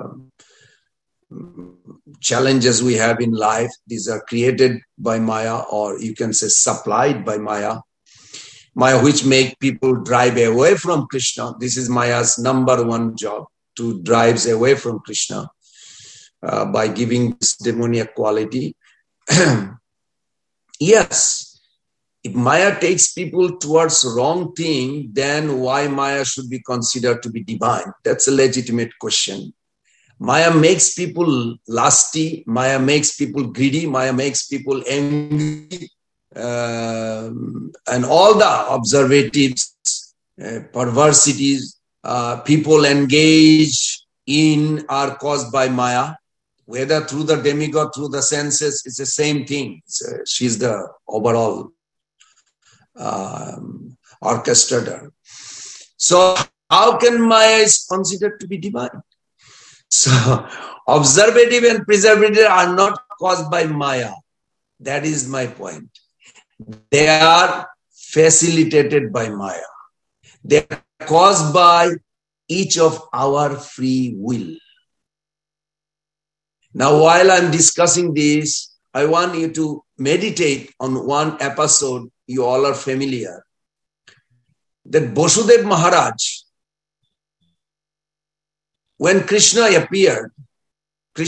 challenges we have in life. These are created by Maya, or you can say supplied by Maya. Maya, which make people drive away from Krishna. This is Maya's number one job, to drive away from Krishna by giving this demoniac quality. Yes. If Maya takes people towards wrong thing, then why Maya should be considered to be divine? That's a legitimate question. Maya makes people lusty. Maya makes people greedy. Maya makes people angry. And all the observatives, perversities, people engage in are caused by Maya. Whether through the demigod, through the senses, it's the same thing. She's the overall orchestrator. So how can Maya is considered to be divine? So observative and preservative are not caused by Maya. That is my point. They are facilitated by Maya. They are caused by each of our free will. Now, while I'm discussing this, I want you to meditate on one episode you all are familiar. That Vasudev Maharaj, when Krishna appeared, he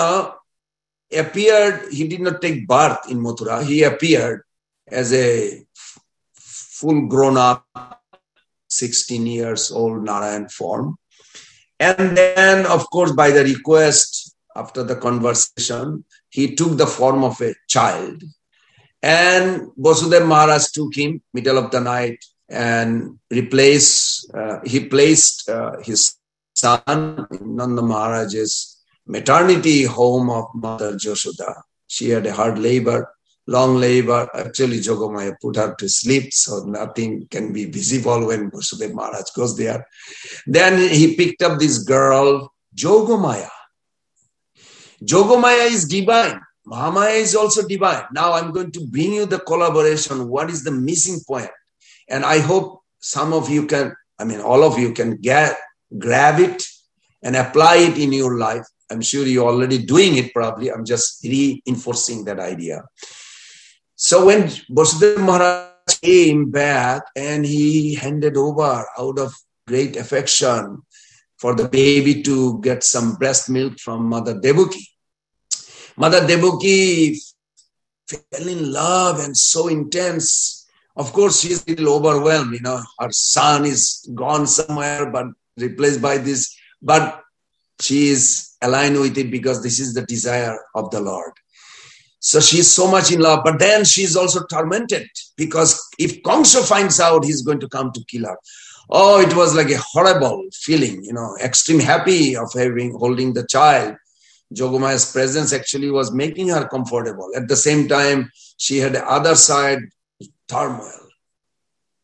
did not take birth in Mathura. He appeared as a full grown up, 16 years old Narayan form. And then, of course, by the request, after the conversation, he took the form of a child. And Vasudev Maharaj took him middle of the night and he placed his son in Nanda Maharaj's maternity home of Mother Yashoda. She had a hard labor, long labor. Actually, Jogamaya put her to sleep, so nothing can be visible when Vasudev Maharaj goes there. Then he picked up this girl, Jogamaya. Jogamaya is divine. Mahamaya is also divine. Now I'm going to bring you the collaboration. What is the missing point? And I hope some of you can, all of you can grab it and apply it in your life. I'm sure you're already doing it probably. I'm just reinforcing that idea. So when Vasudev Maharaj came back and he handed over out of great affection for the baby to get some breast milk from Mother Devaki. Mother Devaki fell in love and so intense. Of course, she's a little overwhelmed. Her son is gone somewhere, but replaced by this. But she is aligned with it because this is the desire of the Lord. So she's so much in love. But then she's also tormented because if Kamsa finds out, he's going to come to kill her. Oh, it was like a horrible feeling, extreme happy of holding the child. Jogamaya's presence actually was making her comfortable. At the same time, she had the other side, turmoil.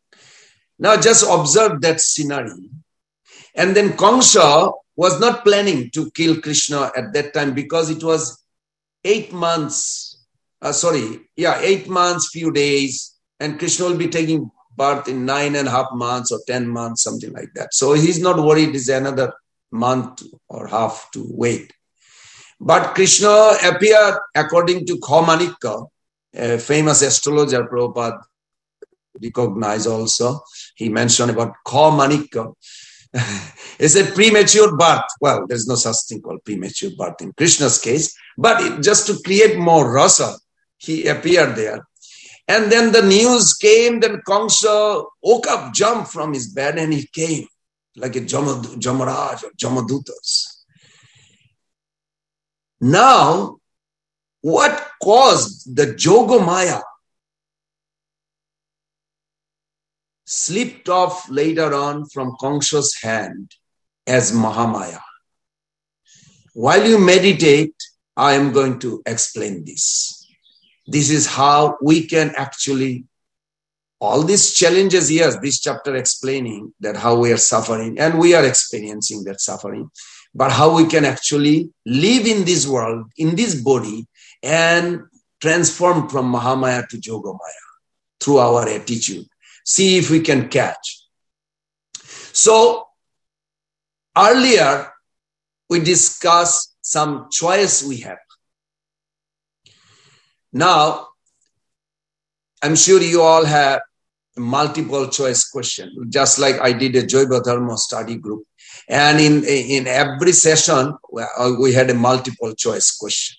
Now just observe that scenery. And then Kamsa was not planning to kill Krishna at that time because it was 8 months, 8 months, few days, and Krishna will be taking birth in 9.5 months or 10 months, something like that. So he's not worried, it's another month or half to wait. But Krishna appeared according to Khamanikka, a famous astrologer, Prabhupada recognized also. He mentioned about Khamanikka. It's a premature birth. Well, there's no such thing called premature birth in Krishna's case, but just to create more rasa, he appeared there. And then the news came that Kamsa woke up, jumped from his bed, and he came like a Jamaraj or Jamadutas. Now, what caused the Yogamaya slipped off later on from Kamsa's hand as Mahamaya? While you meditate, I am going to explain this. This is how we can actually, all these challenges, yes, this chapter explaining that how we are suffering and we are experiencing that suffering, but how we can actually live in this world, in this body, and transform from Mahamaya to Yogamaya through our attitude. See if we can catch. So earlier, we discussed some choice we have. Now, I'm sure you all have multiple choice question, just like I did a Jaiva Dharma study group. And in every session, we had a multiple choice question.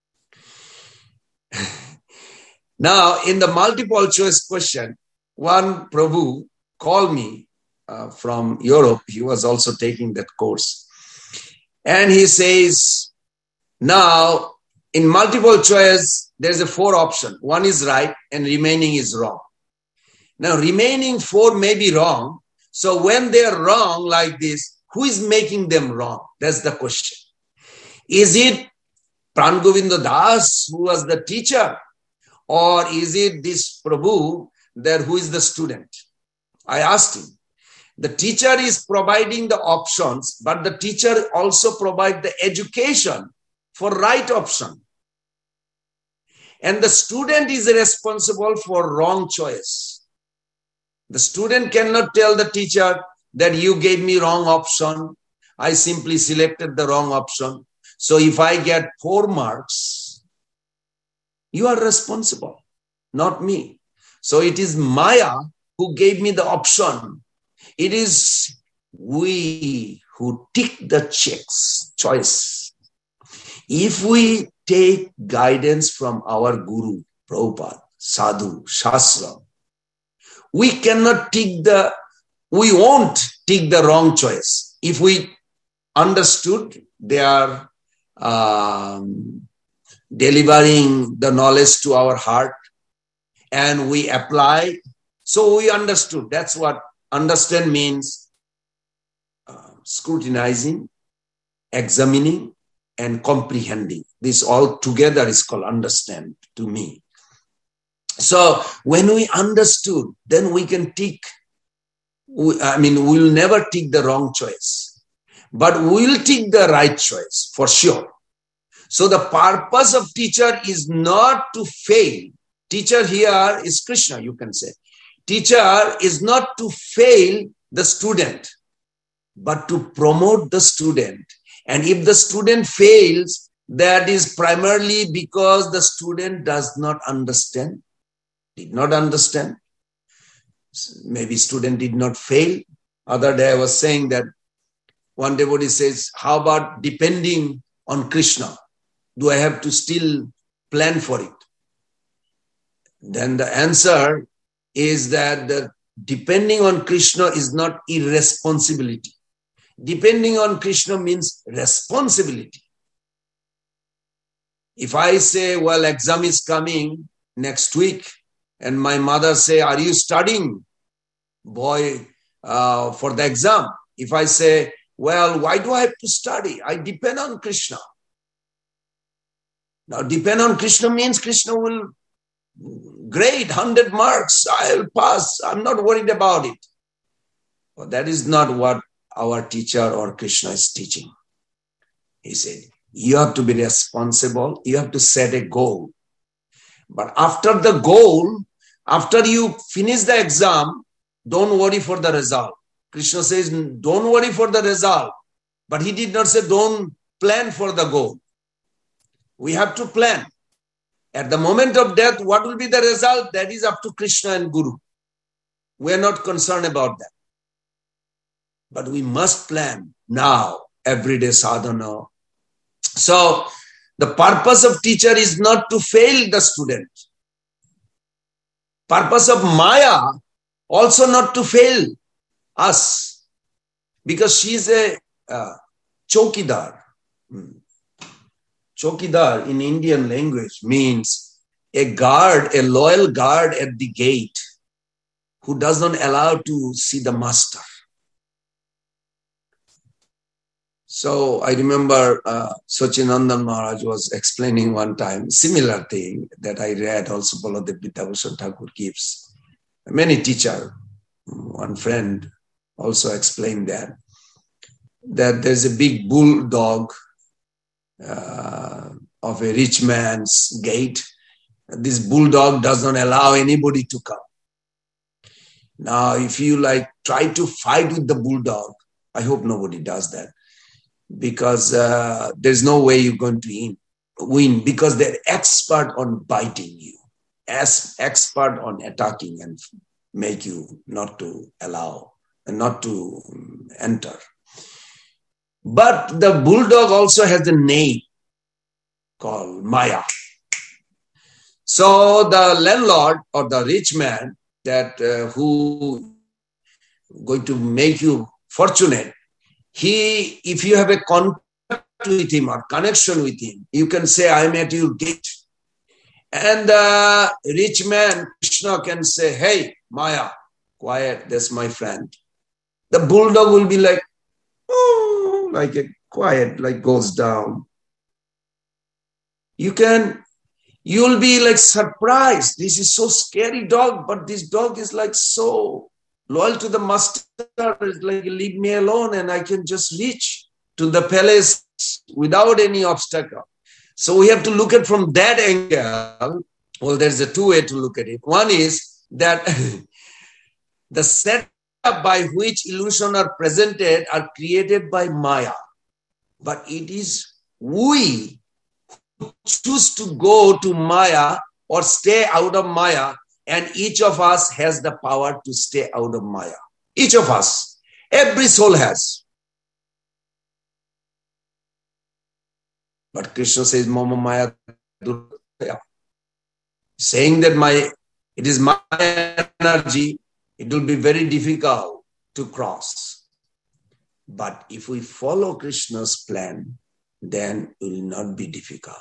Now, in the multiple choice question, one Prabhu called me from Europe. He was also taking that course. And he says, now, in multiple choice, there's a 4 option. One is right and remaining is wrong. Now, remaining 4 may be wrong. So when they're wrong like this, who is making them wrong? That's the question. Is it Pran Govinda Das, who was the teacher? Or is it this Prabhu, who is the student? I asked him. The teacher is providing the options, but the teacher also provides the education for right option. And the student is responsible for wrong choice. The student cannot tell the teacher that you gave me wrong option. I simply selected the wrong option. So if I get 4 marks, you are responsible, not me. So it is Maya who gave me the option. It is we who tick the choice. If we take guidance from our Guru, Prabhupada, Sadhu, Shastra, we won't take the wrong choice. If we understood they are delivering the knowledge to our heart and we apply, so we understood. That's what understand means, scrutinizing, examining, and comprehending. This all together is called understand to me. So when we understood, then we can tick. We'll never tick the wrong choice, but we'll tick the right choice for sure. So the purpose of teacher is not to fail. Teacher here is Krishna, you can say. Teacher is not to fail the student, but to promote the student. And if the student fails, that is primarily because the student does not understand, did not understand. Maybe student did not fail. Other day I was saying that one devotee says, how about depending on Krishna? Do I have to still plan for it? Then the answer is that depending on Krishna is not irresponsibility. Depending on Krishna means responsibility. If I say, well, exam is coming next week, and my mother say, are you studying, boy, for the exam? If I say, well, why do I have to study? I depend on Krishna. Now, depend on Krishna means Krishna will grade 100 marks. I'll pass. I'm not worried about it. That is not what our teacher or Krishna is teaching. He said, you have to be responsible. You have to set a goal. But after the goal, after you finish the exam, don't worry for the result. Krishna says, don't worry for the result. But he did not say, don't plan for the goal. We have to plan. At the moment of death, what will be the result? That is up to Krishna and Guru. We are not concerned about that. But we must plan now, everyday sadhana. So, the purpose of teacher is not to fail the student. Purpose of Maya also not to fail us. Because she is a chokidar. Chokidar in Indian language means a guard, a loyal guard at the gate who does not allow to see the master. So I remember Sachinandan Maharaj was explaining one time similar thing that I read also Baladev Vidyabhushan Thakur gives. Many teachers, one friend also explained that there's a big bulldog of a rich man's gate. This bulldog does not allow anybody to come. Now, if you try to fight with the bulldog, I hope nobody does that. Because there's no way you're going to win because they're expert on biting you, expert on attacking and make you not to allow and not to enter. But the bulldog also has a name called Maya. So the landlord or the rich man that who going to make you fortunate, if you have a contact with him or connection with him, you can say, I'm at your gate. And the rich man, Krishna, can say, hey, Maya, quiet, that's my friend. The bulldog will be like, oh, like a quiet, like goes down. You'll be surprised. This is so scary dog, but this dog is so loyal to the master. It's leave me alone and I can just reach to the palace without any obstacle. So we have to look at from that angle. Well, there's a two way to look at it. One is that the setup by which illusion are presented are created by Maya. But it is we who choose to go to Maya or stay out of Maya, and each of us has the power to stay out of Maya. Each of us. Every soul has. But Krishna says, Mama Maya, saying that it is my energy, it will be very difficult to cross. But if we follow Krishna's plan, then it will not be difficult.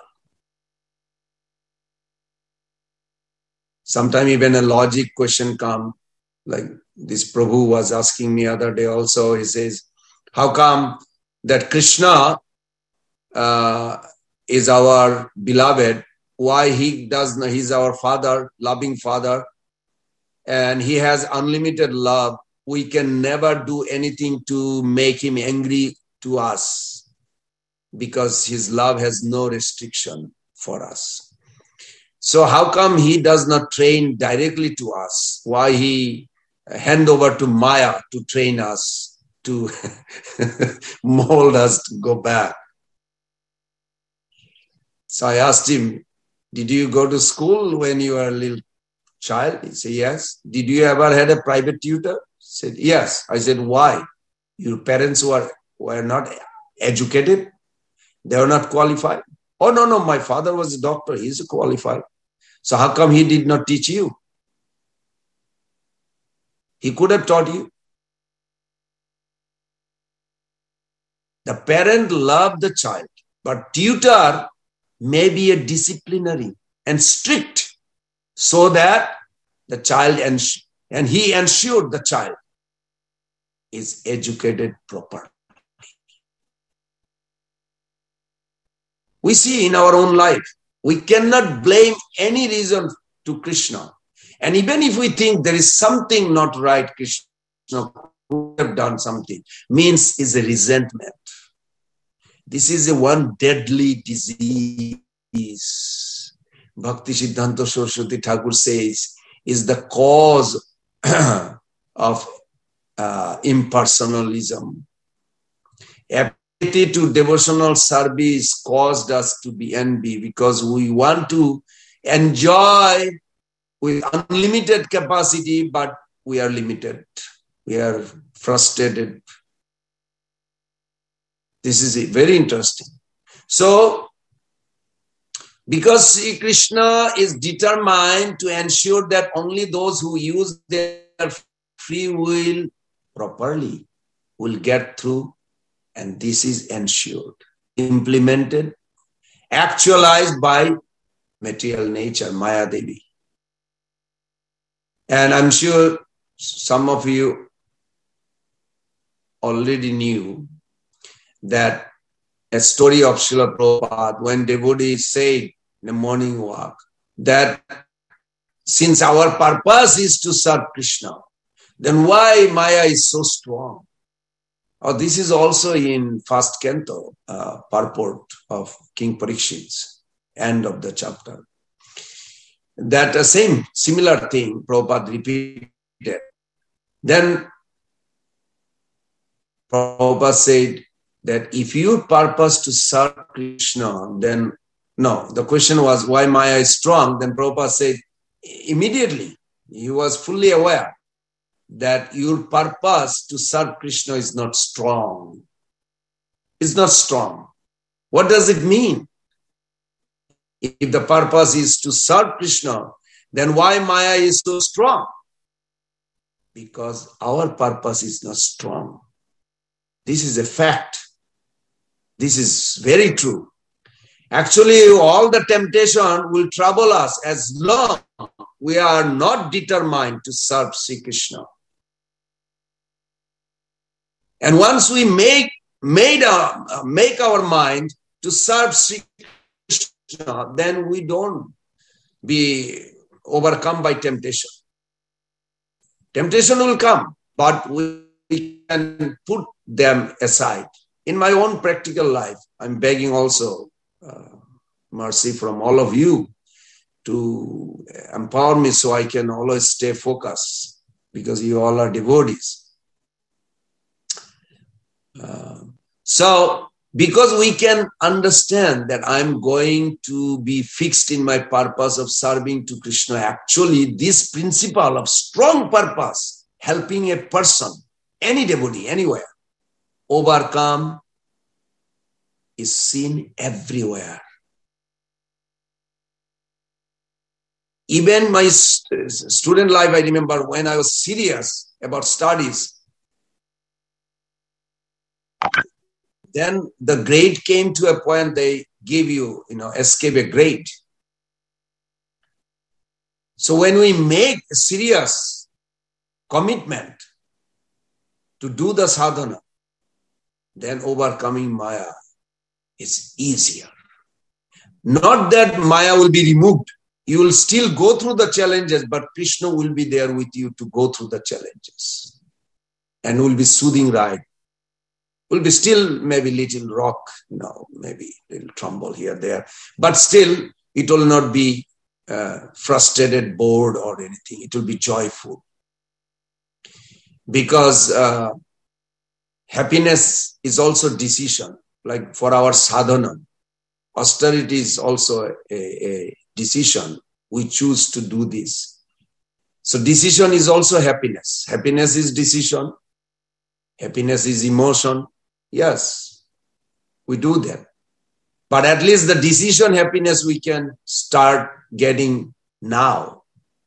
Sometimes even a logic question comes, like this Prabhu was asking me other day also. He says, how come that Krishna is our beloved? Why he's our father, loving father, and he has unlimited love. We can never do anything to make him angry to us because his love has no restriction for us. So how come he does not train directly to us? Why he hand over to Maya to train us, to mold us to go back? So I asked him, did you go to school when you were a little child? He said, yes. Did you ever had a private tutor? He said, yes. I said, why? Your parents were not educated? They were not qualified? Oh, no, my father was a doctor. He's qualified. So how come he did not teach you? He could have taught you. The parent loved the child, but tutor may be a disciplinary and strict so that the child and he ensured the child is educated properly. We see in our own life, we cannot blame any reason to Krishna. And even if we think there is something not right, Krishna who have done something, means is a resentment. This is a one deadly disease. Bhakti Siddhanta Saraswati Thakur says is the cause of impersonalism. Ability to devotional service caused us to be envy because we want to enjoy with unlimited capacity, but we are limited. We are frustrated. This is very interesting. So, because Sri Krishna is determined to ensure that only those who use their free will properly will get through, and this is ensured, implemented, actualized by material nature, Maya Devi. And I'm sure some of you already knew that a story of Srila Prabhupada, when devotees said in the morning walk that since our purpose is to serve Krishna, then why Maya is so strong? This is also in first canto, purport of King Parikshit's, end of the chapter. That similar thing Prabhupada repeated. Then Prabhupada said that if you purpose to serve Krishna, then no, the question was why Maya is strong. Then Prabhupada said immediately, he was fully aware that your purpose to serve Krishna is not strong. It's not strong. What does it mean? If the purpose is to serve Krishna, then why Maya is so strong? Because our purpose is not strong. This is a fact. This is very true. Actually, all the temptation will trouble us as long as we are not determined to serve Sri Krishna. And once we make our mind to serve Sri Krishna, then we don't be overcome by temptation. Temptation will come, but we can put them aside. In my own practical life, I'm begging also mercy from all of you to empower me so I can always stay focused, because you all are devotees. So, because we can understand that I'm going to be fixed in my purpose of serving to Krishna, actually this principle of strong purpose, helping a person, any devotee, anywhere, overcome, is seen everywhere. Even my student life, I remember when I was serious about studies, then the grade came to a point they give you, escape a grade. So when we make a serious commitment to do the sadhana, then overcoming Maya is easier. Not that Maya will be removed. You will still go through the challenges, but Krishna will be there with you to go through the challenges. And will be soothing ride. Will be still maybe little rock, maybe little tremble here, there. But still, it will not be frustrated, bored or anything. It will be joyful. Because happiness is also decision. Like for our sadhana, austerity is also a decision. We choose to do this. So decision is also happiness. Happiness is decision. Happiness is emotion. Yes, we do that. But at least the decision happiness we can start getting now.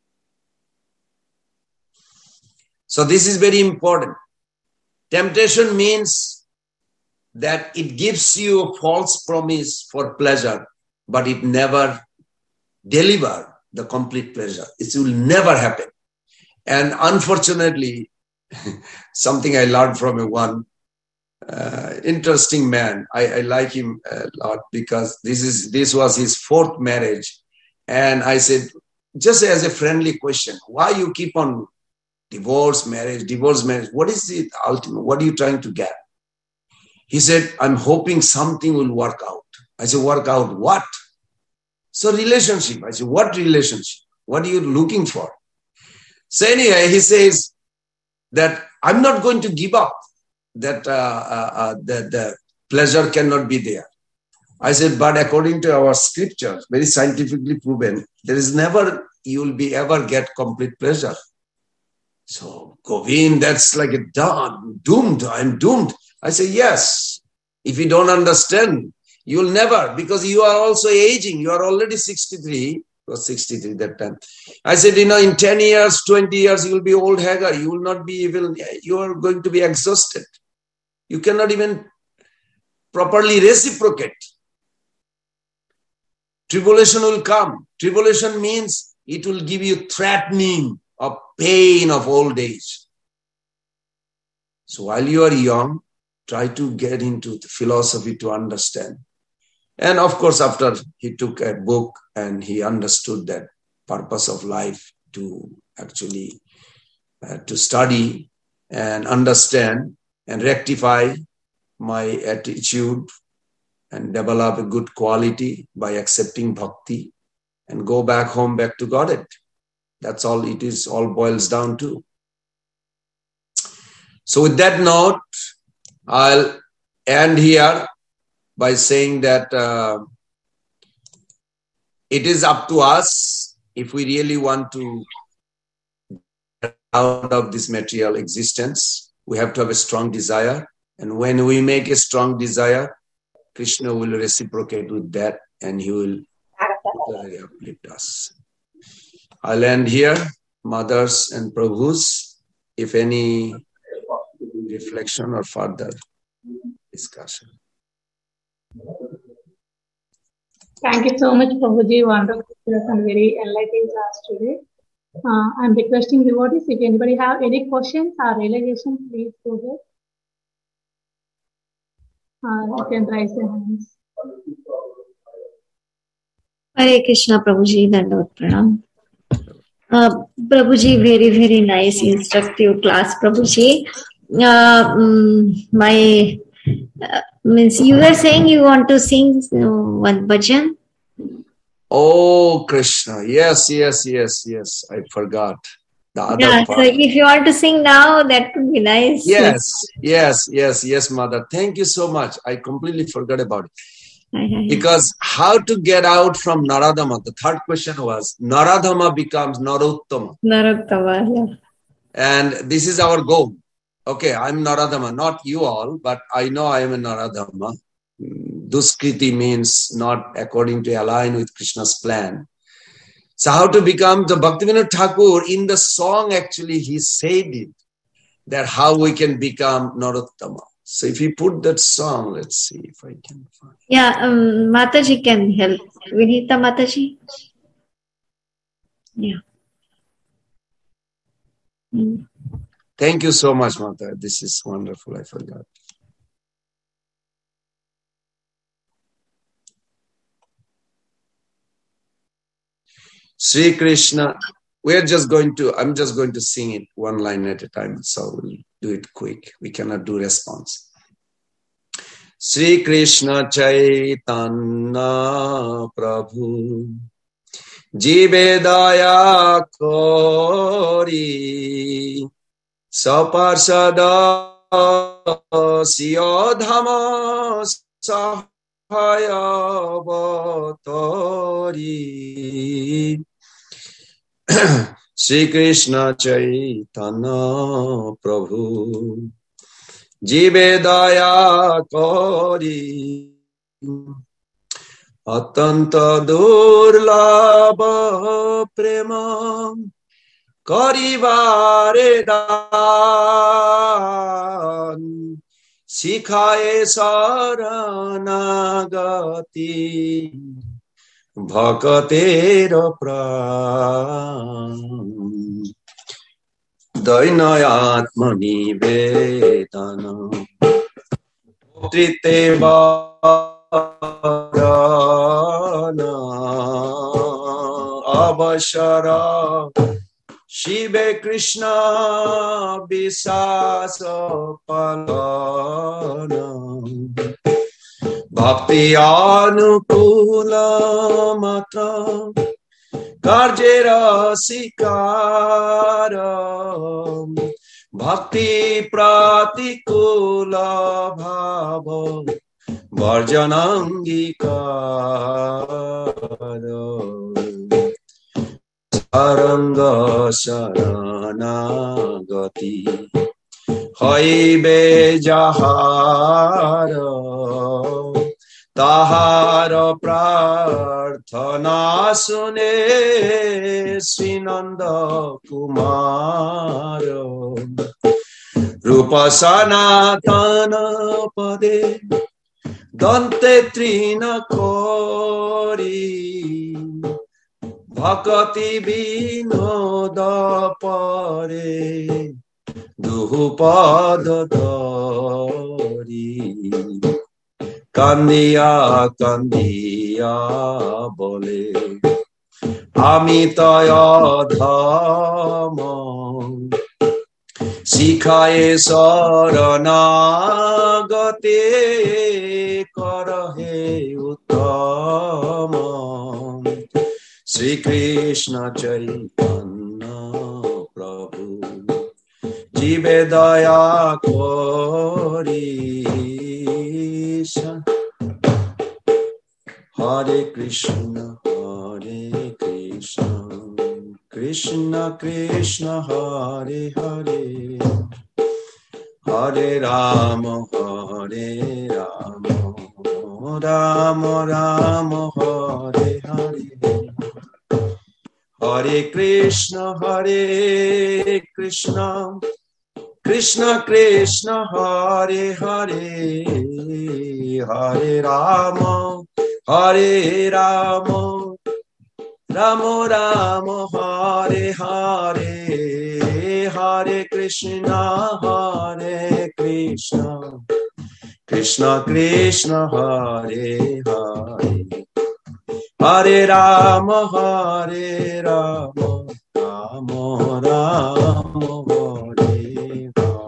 So this is very important. Temptation means that it gives you a false promise for pleasure, but it never delivers the complete pleasure. It will never happen. And unfortunately, something I learned from one interesting man. I like him a lot because this was his fourth marriage. And I said, just as a friendly question, why you keep on divorce, marriage. What is the ultimate? What are you trying to get? He said, I'm hoping something will work out. I said, work out what? So relationship. I said, what relationship? What are you looking for? So anyway, he says that I'm not going to give up, that the pleasure cannot be there. I said, but according to our scriptures, very scientifically proven, there is never, you will be ever get complete pleasure. So, Govind, that's like a doomed. I'm doomed. I say, yes. If you don't understand, you'll never, because you are also aging. You are already 63. Was 63 that time. I said, in 10 years, 20 years, you will be old Hagar. You will not be even, you are going to be exhausted. You cannot even properly reciprocate. Tribulation will come. Tribulation means it will give you threatening of pain of old age. So while you are young, try to get into the philosophy to understand. And of course, after he took a book and he understood that purpose of life to actually to study and understand and rectify my attitude and develop a good quality by accepting bhakti and go back home, back to Godhead. That's all it is, all boils down to. So with that note, I'll end here by saying that it is up to us if we really want to get out of this material existence. We have to have a strong desire. And when we make a strong desire, Krishna will reciprocate with that and he will uplift us. I'll end here, mothers and prabhus, if any reflection or further discussion. Thank you so much, Prabhuji. Wonderful and very enlightening class today. I'm requesting devotees, if anybody have any questions or realizations, please go ahead. You can raise your hands. Hare Krishna, Prabhuji, Dandavat Pranam. Prabhuji, very, very nice, instructive class, Prabhuji. Means you were saying you want to sing one bhajan? Oh, Krishna. Yes. I forgot. The other part. So if you want to sing now, that would be nice. Yes, mother. Thank you so much. I completely forgot about it. Because how to get out from Naradama? The third question was, Naradama becomes Narottama. Yeah. And this is our goal. Okay, I'm Naradama, not you all, but I know I am a Naradama. Duskriti means not according to align with Krishna's plan. So how to become the Bhaktivinoda Thakur, in the song actually he said it, that how we can become Narottama. So if you put that song, let's see if I can find it. Yeah, Mataji can help. Vinita Mataji. Yeah. Thank you so much, Mata. This is wonderful. I forgot. Sri Krishna. I'm just going to sing it one line at a time. So we'll do it quick. We cannot do response. Sri Krishna Chaitanya Prabhu Jive Daya Kori Saparsada Siyodhama Sahaya Bhatori Shri Krishna Chaitanya Prabhu Jive Daya Kori Atanta Durlabha Prema Karivare Dan Sikhaye Saranagati Bhakatera Pran Dainayatmani Vedana Triteva Abashara Shive Krishna Visasa Palana Bhakti Anukula Matra Karjera Sikara Bhakti Pratikula Bhava Varjanangikara Saranga Saranagati Haibe Jahara Tahara Prarthana Sune Srinanda Kumara Rupa Sanatana Pade Dante Trina Kori Bhakati Vinoda Pare Duhupada Dari Kandiya Kandiya Bole Amitaya Dhamma Sikhaye Saranagate Karahe Uttama Sri Krishna Chaitanya Prabhu Jive Daya Kori Hare Krishna Krishna Krishna Hare Hare Hare Rama Rama Rama Hare Hare Hare Krishna Krishna Krishna Hare Hare Hare Rama Rama Rama Hare Hare Hare Krishna Krishna Krishna Hare Hare Hare Rama Rama Rama Hare Hare.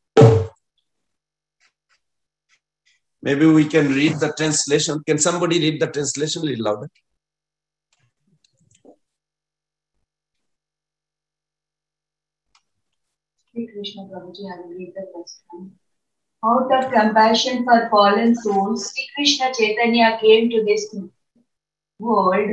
Maybe we can read the translation. Can somebody read the translation a little louder? Sri Krishna Prabhuji, I will read the first one. Out of compassion for fallen souls, Sri Krishna Chaitanya came to this world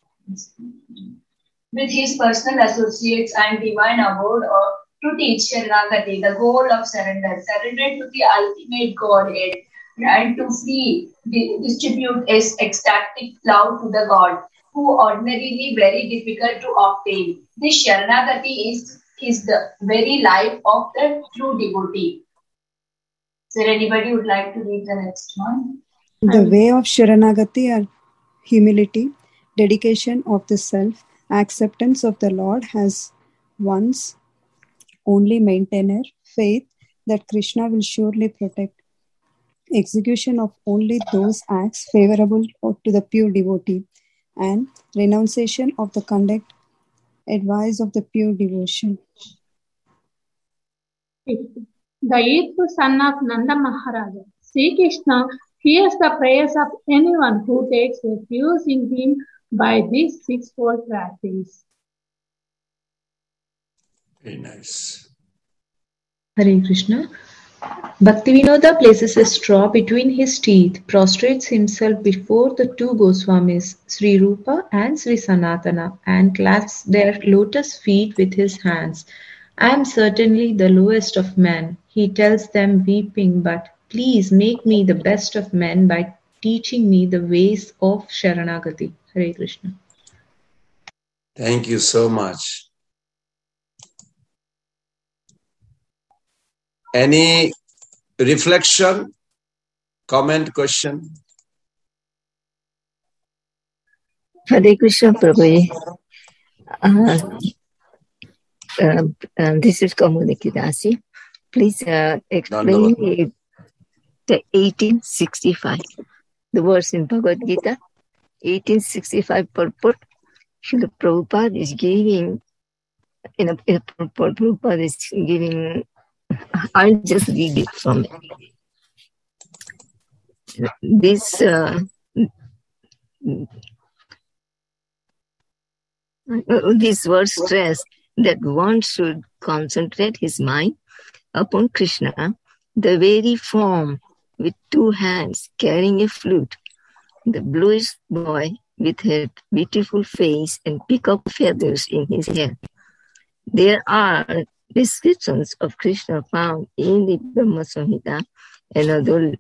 with his personal associates and divine abode to teach Sharanagati, the goal of surrender to the ultimate Godhead, and to distribute ecstatic love to the God, who ordinarily very difficult to obtain. This Sharanagati is the very life of the true devotee. So anybody would like to read the next one? The way of Sharanagati are humility, dedication of the self, acceptance of the Lord as one's only maintainer, faith that Krishna will surely protect, execution of only those acts favorable to the pure devotee, and renunciation of the conduct advice of the pure devotion. The youthful son of Nanda Maharaja, Sri Krishna, hears the prayers of anyone who takes refuge in him by this sixfold practice. Very nice. Hare Krishna. Bhaktivinoda places a straw between his teeth, prostrates himself before the two Goswamis, Sri Rupa and Sri Sanatana, and clasps their lotus feet with his hands. I am certainly the lowest of men, he tells them weeping, but please make me the best of men by teaching me the ways of Sharanagati. Hare Krishna. Thank you so much. Any reflection, comment, question? Hare Krishna Prabhu. This is Kamuniki Dasi. Please explain the 1865. The verse in Bhagavad Gita, 1865 purport. Srila Prabhupada is giving Prabhupada is giving, I'll just read it from it. This verse stress that one should concentrate his mind upon Krishna, the very form with two hands carrying a flute, the bluish boy with a beautiful face and peacock feathers in his hair. There are descriptions of Krishna found in the Brahma Samhita and other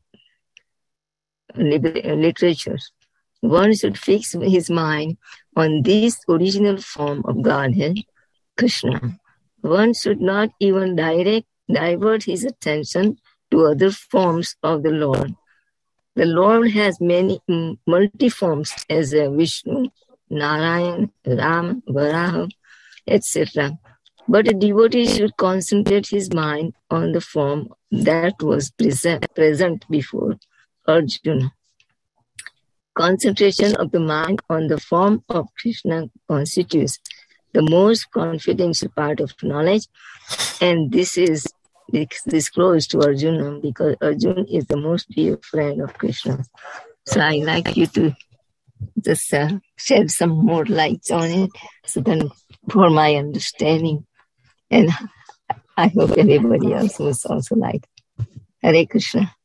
literatures. One should fix his mind on this original form of Godhead, Krishna. One should not even divert his attention to other forms of the Lord. The Lord has many multi-forms as Vishnu, Narayan, Ram, Varaha, etc. But a devotee should concentrate his mind on the form that was present before Arjuna. Concentration of the mind on the form of Krishna constitutes the most confidential part of knowledge, and this is disclosed to Arjuna because Arjuna is the most dear friend of Krishna. So I like you to just shed some more lights on it, so then for my understanding, and I hope everybody else was also like Hare Krishna.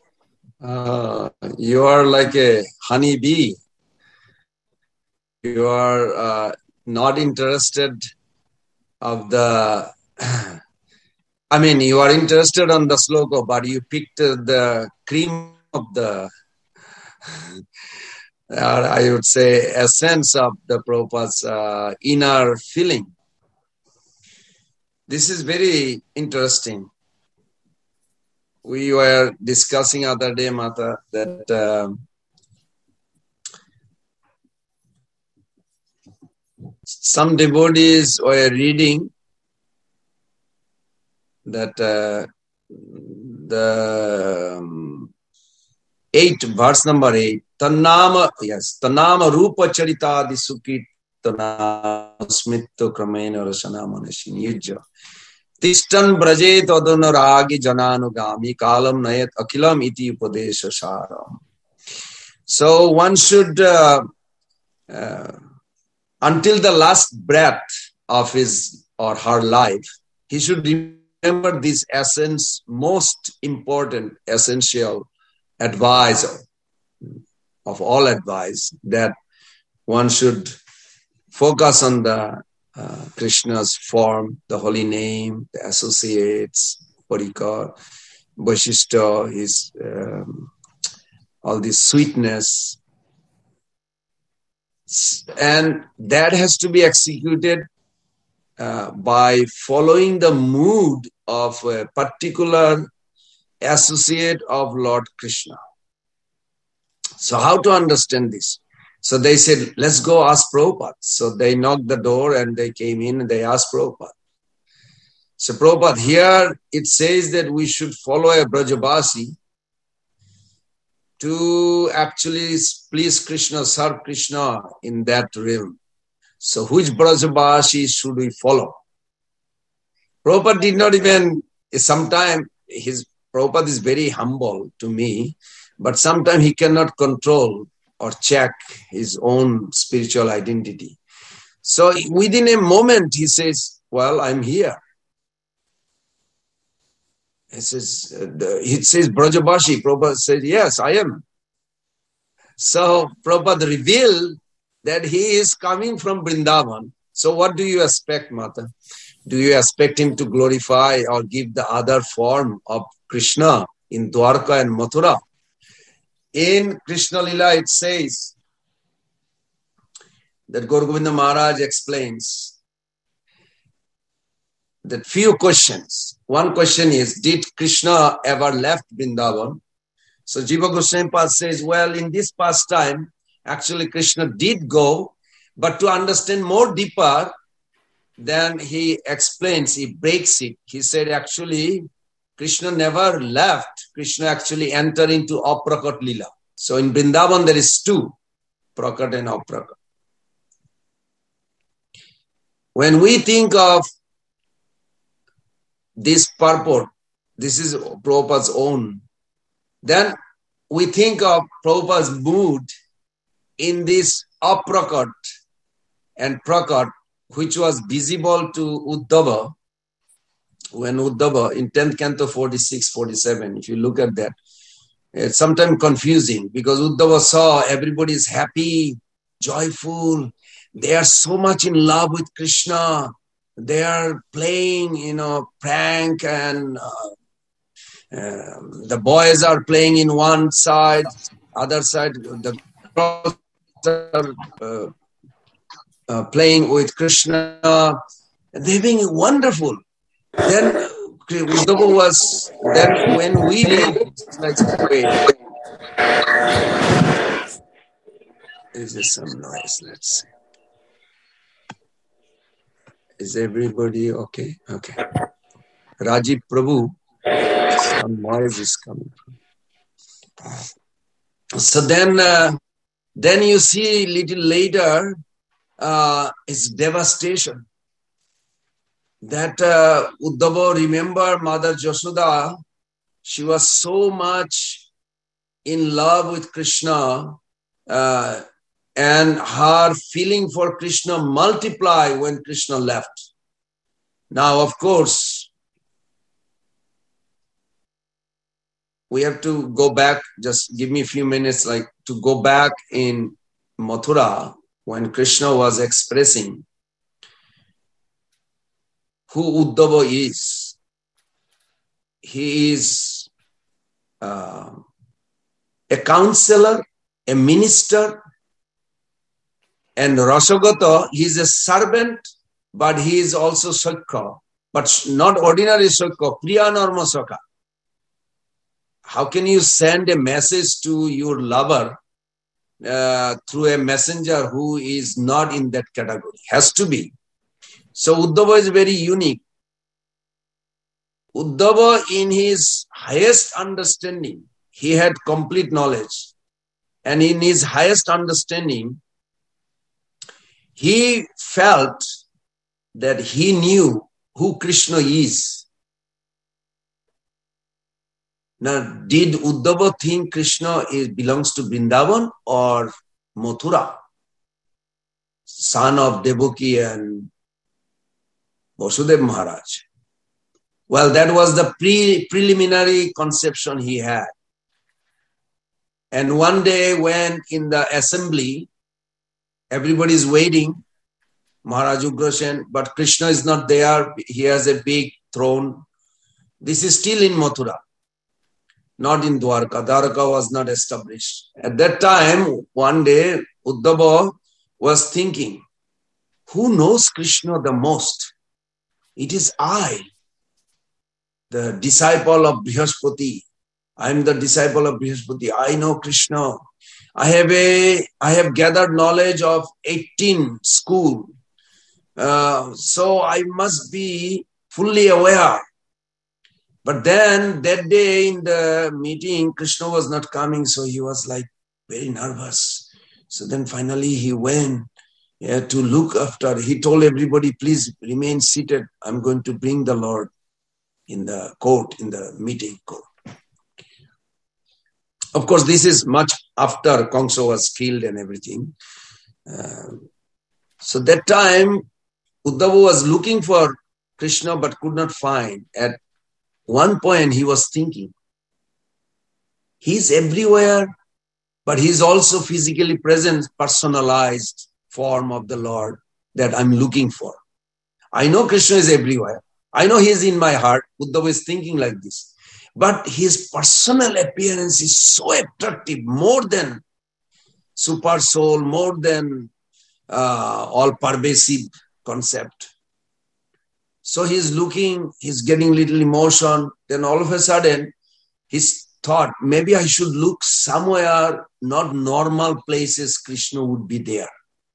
You are like a honey bee. You are not interested of the, you are interested on the sloka, but you picked the cream of the, I would say, essence of the Prabhupada's inner feeling. This is very interesting. We were discussing other day, Mata, that some devotees were reading that the 8, verse number 8, Tanama Rupa Charitadi Sukitana Smitto Kramena Rasana Manashin Yujja. Tishtan Brajet Adonaragi Jananugami Kalam Nayat Akilam Iti Upadesha Sharam. So one should, until the last breath of his or her life, he should remember this essence, most important, essential advice of all advice, that one should focus on the Krishna's form, the holy name, the associates, Parikar, Vaishishta, his all this sweetness. And that has to be executed by following the mood of a particular associate of Lord Krishna. So how to understand this? So they said, let's go ask Prabhupada. So they knocked the door and they came in and they asked Prabhupada. So Prabhupada, here it says that we should follow a Brajabasi to actually please Krishna, serve Krishna in that realm. So which Brajabasi should we follow? Prabhupada did not even, sometimes Prabhupada is very humble to me, but sometimes he cannot control or check his own spiritual identity. So within a moment, he says, well, I'm here. It says Brajabasi. Prabhupada says, yes, I am. So Prabhupada revealed that he is coming from Vrindavan. So what do you expect, Mata? Do you expect him to glorify or give the other form of Krishna in Dwarka and Mathura? In Krishna Lila, it says that Gaur Govinda Maharaj explains that few questions. One question is, did Krishna ever left Vrindavan? So Jiva Goswami says, well, in this pastime, actually Krishna did go, but to understand more deeper, then he explains, he breaks it. He said, actually, Krishna never left. Krishna actually entered into Aprakat Lila. So in Vrindavan, there is two, Prakat and Aprakat. When we think of this purport, this is Prabhupada's own, then we think of Prabhupada's mood in this aprakat and prakat, which was visible to Uddhava, when Uddhava in 10th canto 46-47, if you look at that, it's sometimes confusing because Uddhava saw everybody is happy, joyful, they are so much in love with Krishna, they are playing, prank, and the boys are playing in one side, other side, the girls are playing with Krishna, they're being wonderful. Then Uddhava was, then when we read, let's wait. Is there some noise? Let's see. Is everybody okay? Okay. Rajiv Prabhu, some noise is coming. So then you see little later, it's devastation. That Uddhava, remember Mother Jashoda, she was so much in love with Krishna, and her feeling for Krishna multiplied when Krishna left. Now, of course, we have to go back, just give me a few minutes, to go back in Mathura when Krishna was expressing who Uddhava is. He is a counselor, a minister, and Rasagata, he is a servant, but he is also Sakha, but not ordinary Sakha, Priya Norma Sakha. How can you send a message to your lover through a messenger who is not in that category? Has to be. So Uddhava is very unique. Uddhava, in his highest understanding, he had complete knowledge. And in his highest understanding, he felt that he knew who Krishna is. Now, did Uddhava think Krishna belongs to Vrindavan or Mathura, son of Devaki and Vasudev Maharaj? Well, that was the preliminary conception he had. And one day when in the assembly, everybody is waiting, Maharaj Ugrasen, but Krishna is not there. He has a big throne. This is still in Mathura, not in Dwarka. Dwarka was not established. At that time, one day, Uddhava was thinking, who knows Krishna the most? It is I, the disciple of Brihaspati. I am the disciple of Brihaspati. I know Krishna. I have gathered knowledge of 18 schools. So I must be fully aware. But then that day in the meeting, Krishna was not coming. So he was very nervous. So then finally he went to look after. He told everybody, please remain seated. I'm going to bring the Lord in the court, in the meeting court. Of course, this is much after Kamsa was killed and everything. So that time, Uddhava was looking for Krishna but could not find. At one point, he was thinking, he's everywhere, but he's also physically present, personalized form of the Lord that I'm looking for. I know Krishna is everywhere. I know he is in my heart. Uddhava is thinking like this. But his personal appearance is so attractive, more than super soul, more than all pervasive concept. So he's looking, he's getting little emotion. Then all of a sudden, his thought, maybe I should look somewhere, not normal places Krishna would be there.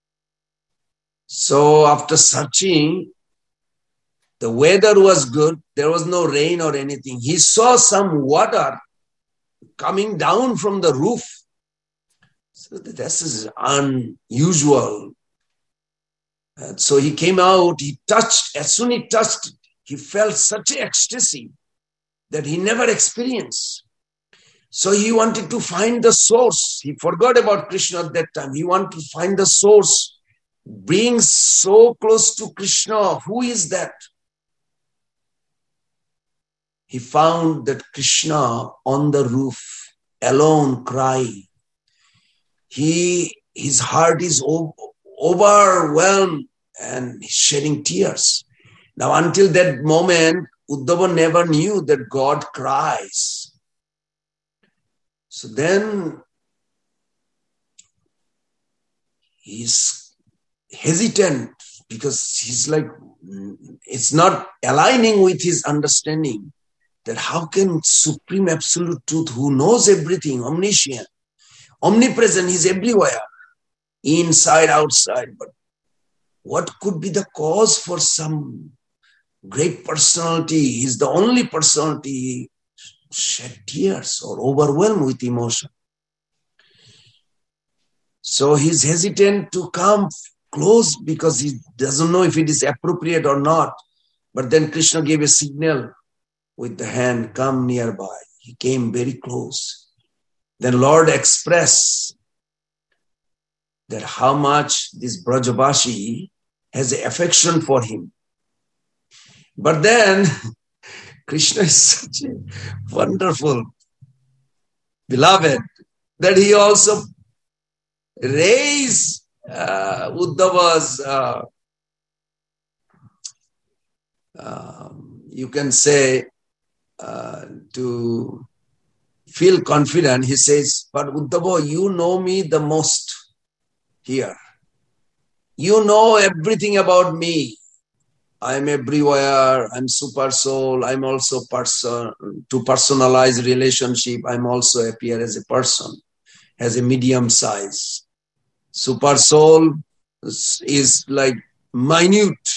So after searching, the weather was good. There was no rain or anything. He saw some water coming down from the roof. So this is unusual. So he came out, he touched, as soon as he touched, he felt such ecstasy that he never experienced. So he wanted to find the source. He forgot about Krishna at that time. He wanted to find the source, being so close to Krishna. Who is that? He found that Krishna on the roof, alone, crying. His heart is overwhelmed and he's shedding tears. Now, until that moment, Uddhava never knew that God cries. So then he's hesitant because he's like, it's not aligning with his understanding that how can Supreme Absolute Truth, who knows everything, omniscient, omnipresent, he's everywhere, inside, outside, but what could be the cause for some great personality? He's the only personality shed tears or overwhelmed with emotion. So he's hesitant to come close because he doesn't know if it is appropriate or not. But then Krishna gave a signal with the hand, come nearby. He came very close. Then Lord expressed that how much this Brajavashi has affection for him. But then Krishna is such a wonderful beloved that he also raised Uddhava's, you can say, to feel confident. He says, but Uddhava, you know me the most here. You know everything about me. I'm everywhere. I'm super soul. I'm also person. To personalize relationship, I'm also appear as a person, as a medium size. Super soul is like minute,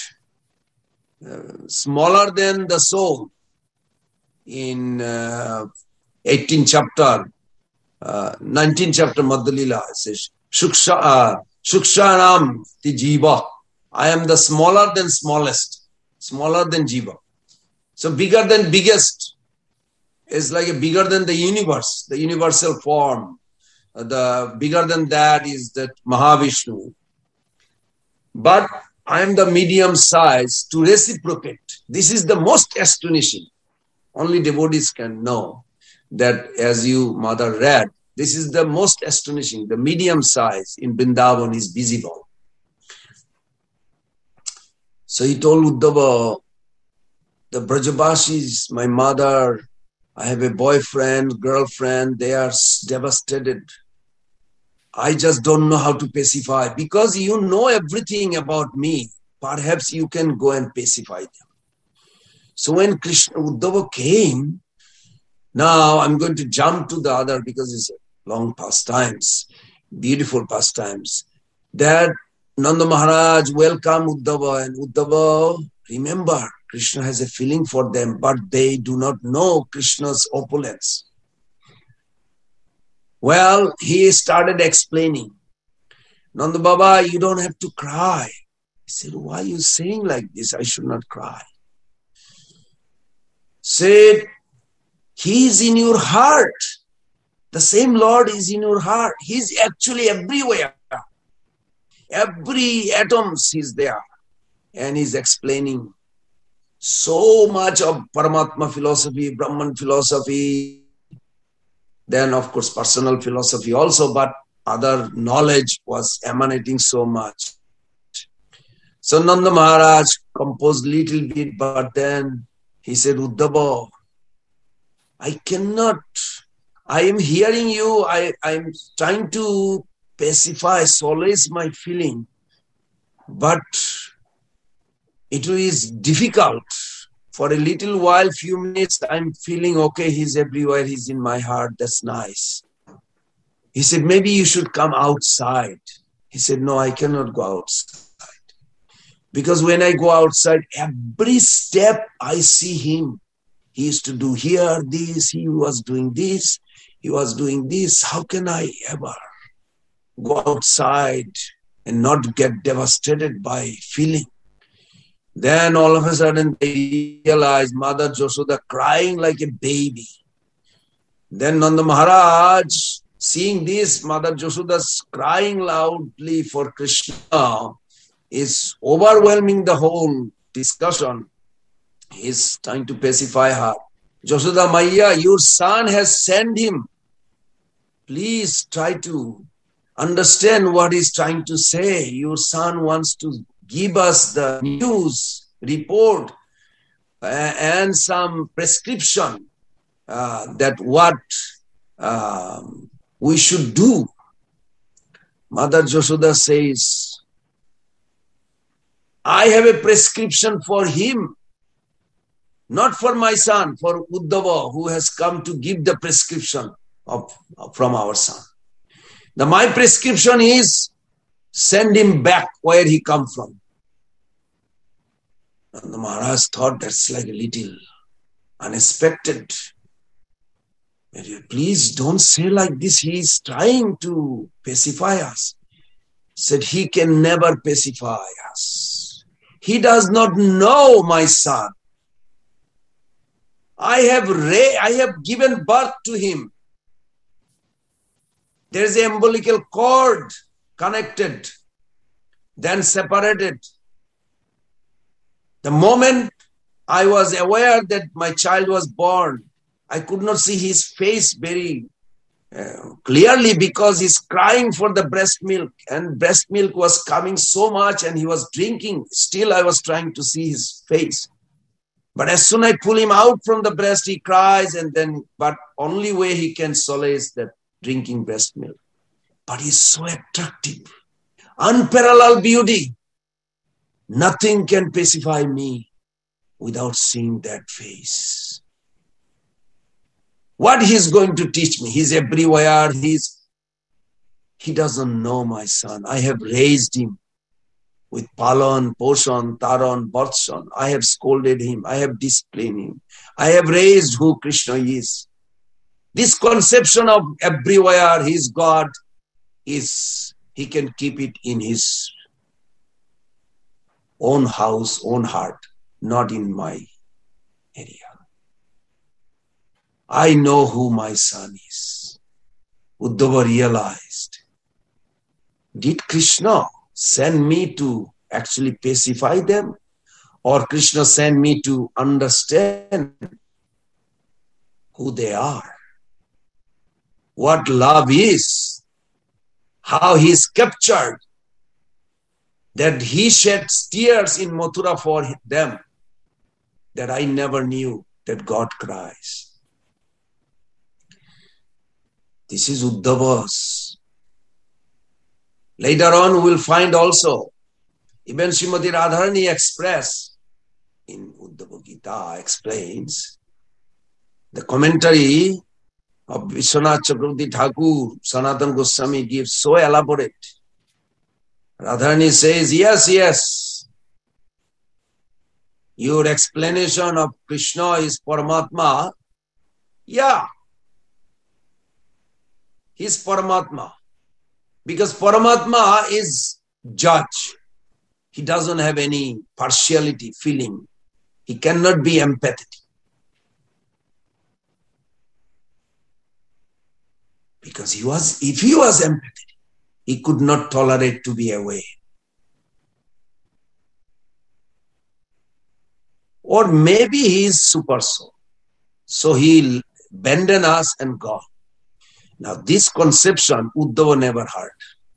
smaller than the soul. In 18th chapter, 19th chapter, Madhya-lila says, Shukshanam ti jiva. I am the smaller than smallest, smaller than jiva. So bigger than biggest is like a bigger than the universe, the universal form. The bigger than that is that Mahavishnu. But I am the medium size to reciprocate. This is the most astonishing. Only devotees can know that, as you, Mother, read, this is the most astonishing. The medium size in Vrindavan is visible. So he told Uddhava, the Brajavasis, my mother, I have a boyfriend, girlfriend, they are devastated. I just don't know how to pacify. Because you know everything about me, perhaps you can go and pacify them. So when Uddhava came, now I'm going to jump to the other because it's long pastimes, beautiful pastimes. That Nanda Maharaj welcomed Uddhava, and Uddhava, remember, Krishna has a feeling for them, but they do not know Krishna's opulence. Well, he started explaining. Nanda Baba, you don't have to cry. He said, why are you saying like this? I should not cry. Said, he is in your heart. The same Lord is in your heart. He's actually everywhere. Every atom is there. And he's explaining so much of Paramatma philosophy, Brahman philosophy, then of course personal philosophy also, but other knowledge was emanating so much. So Nanda Maharaj composed little bit, but then he said, Uddhava, I cannot, I am hearing you, I'm trying to pacify, solace my feeling, but it is difficult. For a little while, few minutes, I'm feeling, okay, he's everywhere, he's in my heart, that's nice. He said, maybe you should come outside. He said, no, I cannot go outside. Because when I go outside, every step I see him. He used to do here, this, he was doing this, he was doing this. How can I ever go outside and not get devastated by feeling. Then all of a sudden they realized Mother Yashoda crying like a baby. Then Nanda Maharaj, seeing this, Mother Yashoda's crying loudly for Krishna, is overwhelming the whole discussion. He is trying to pacify her. Yashoda Maya, your son has sent him. Please try to understand what he's trying to say. Your son wants to give us the news, report, and some prescription that what we should do. Mother Yashoda says, I have a prescription for him, not for my son, for Uddhava, who has come to give the prescription from our son. My prescription is send him back where he come from. And the Maharaj thought that's like a little unexpected. Please don't say like this. He is trying to pacify us. Said he can never pacify us. He does not know my son. I have given birth to him. There is an umbilical cord connected, then separated. The moment I was aware that my child was born, I could not see his face very clearly because he's crying for the breast milk, and breast milk was coming so much and he was drinking. Still, I was trying to see his face. But as soon as I pull him out from the breast, he cries, but only way he can solace that drinking breast milk. But he's so attractive, unparalleled beauty. Nothing can pacify me without seeing that face. What he's going to teach me? He's everywhere. He doesn't know my son. I have raised him with Palan, Poshan, Taran, Barshan. I have scolded him. I have disciplined him. I have raised who Krishna is. This conception of everywhere his God is, he can keep it in his own house, own heart, not in my area. I know who my son is. Uddhava realized, did Krishna send me to actually pacify them? Or Krishna sent me to understand who they are? What love is? How he is captured? That he sheds tears in Mathura for them, that I never knew that God cries. This is Uddhava's. Later on, we will find also, even Srimati Radharani Express in Uddhava Gita explains, the commentary of Vishwanath Chakravarti Thakur, Sanatana Goswami gives so elaborate. Radharani says, yes, your explanation of Krishna is Paramatma. Yeah, he's Paramatma. Because Paramatma is judge. He doesn't have any partiality, feeling. He cannot be empathetic. Because if he was empathetic, he could not tolerate to be away. Or maybe he is super soul. So he'll abandon us and go. Now this conception, Uddhava never heard.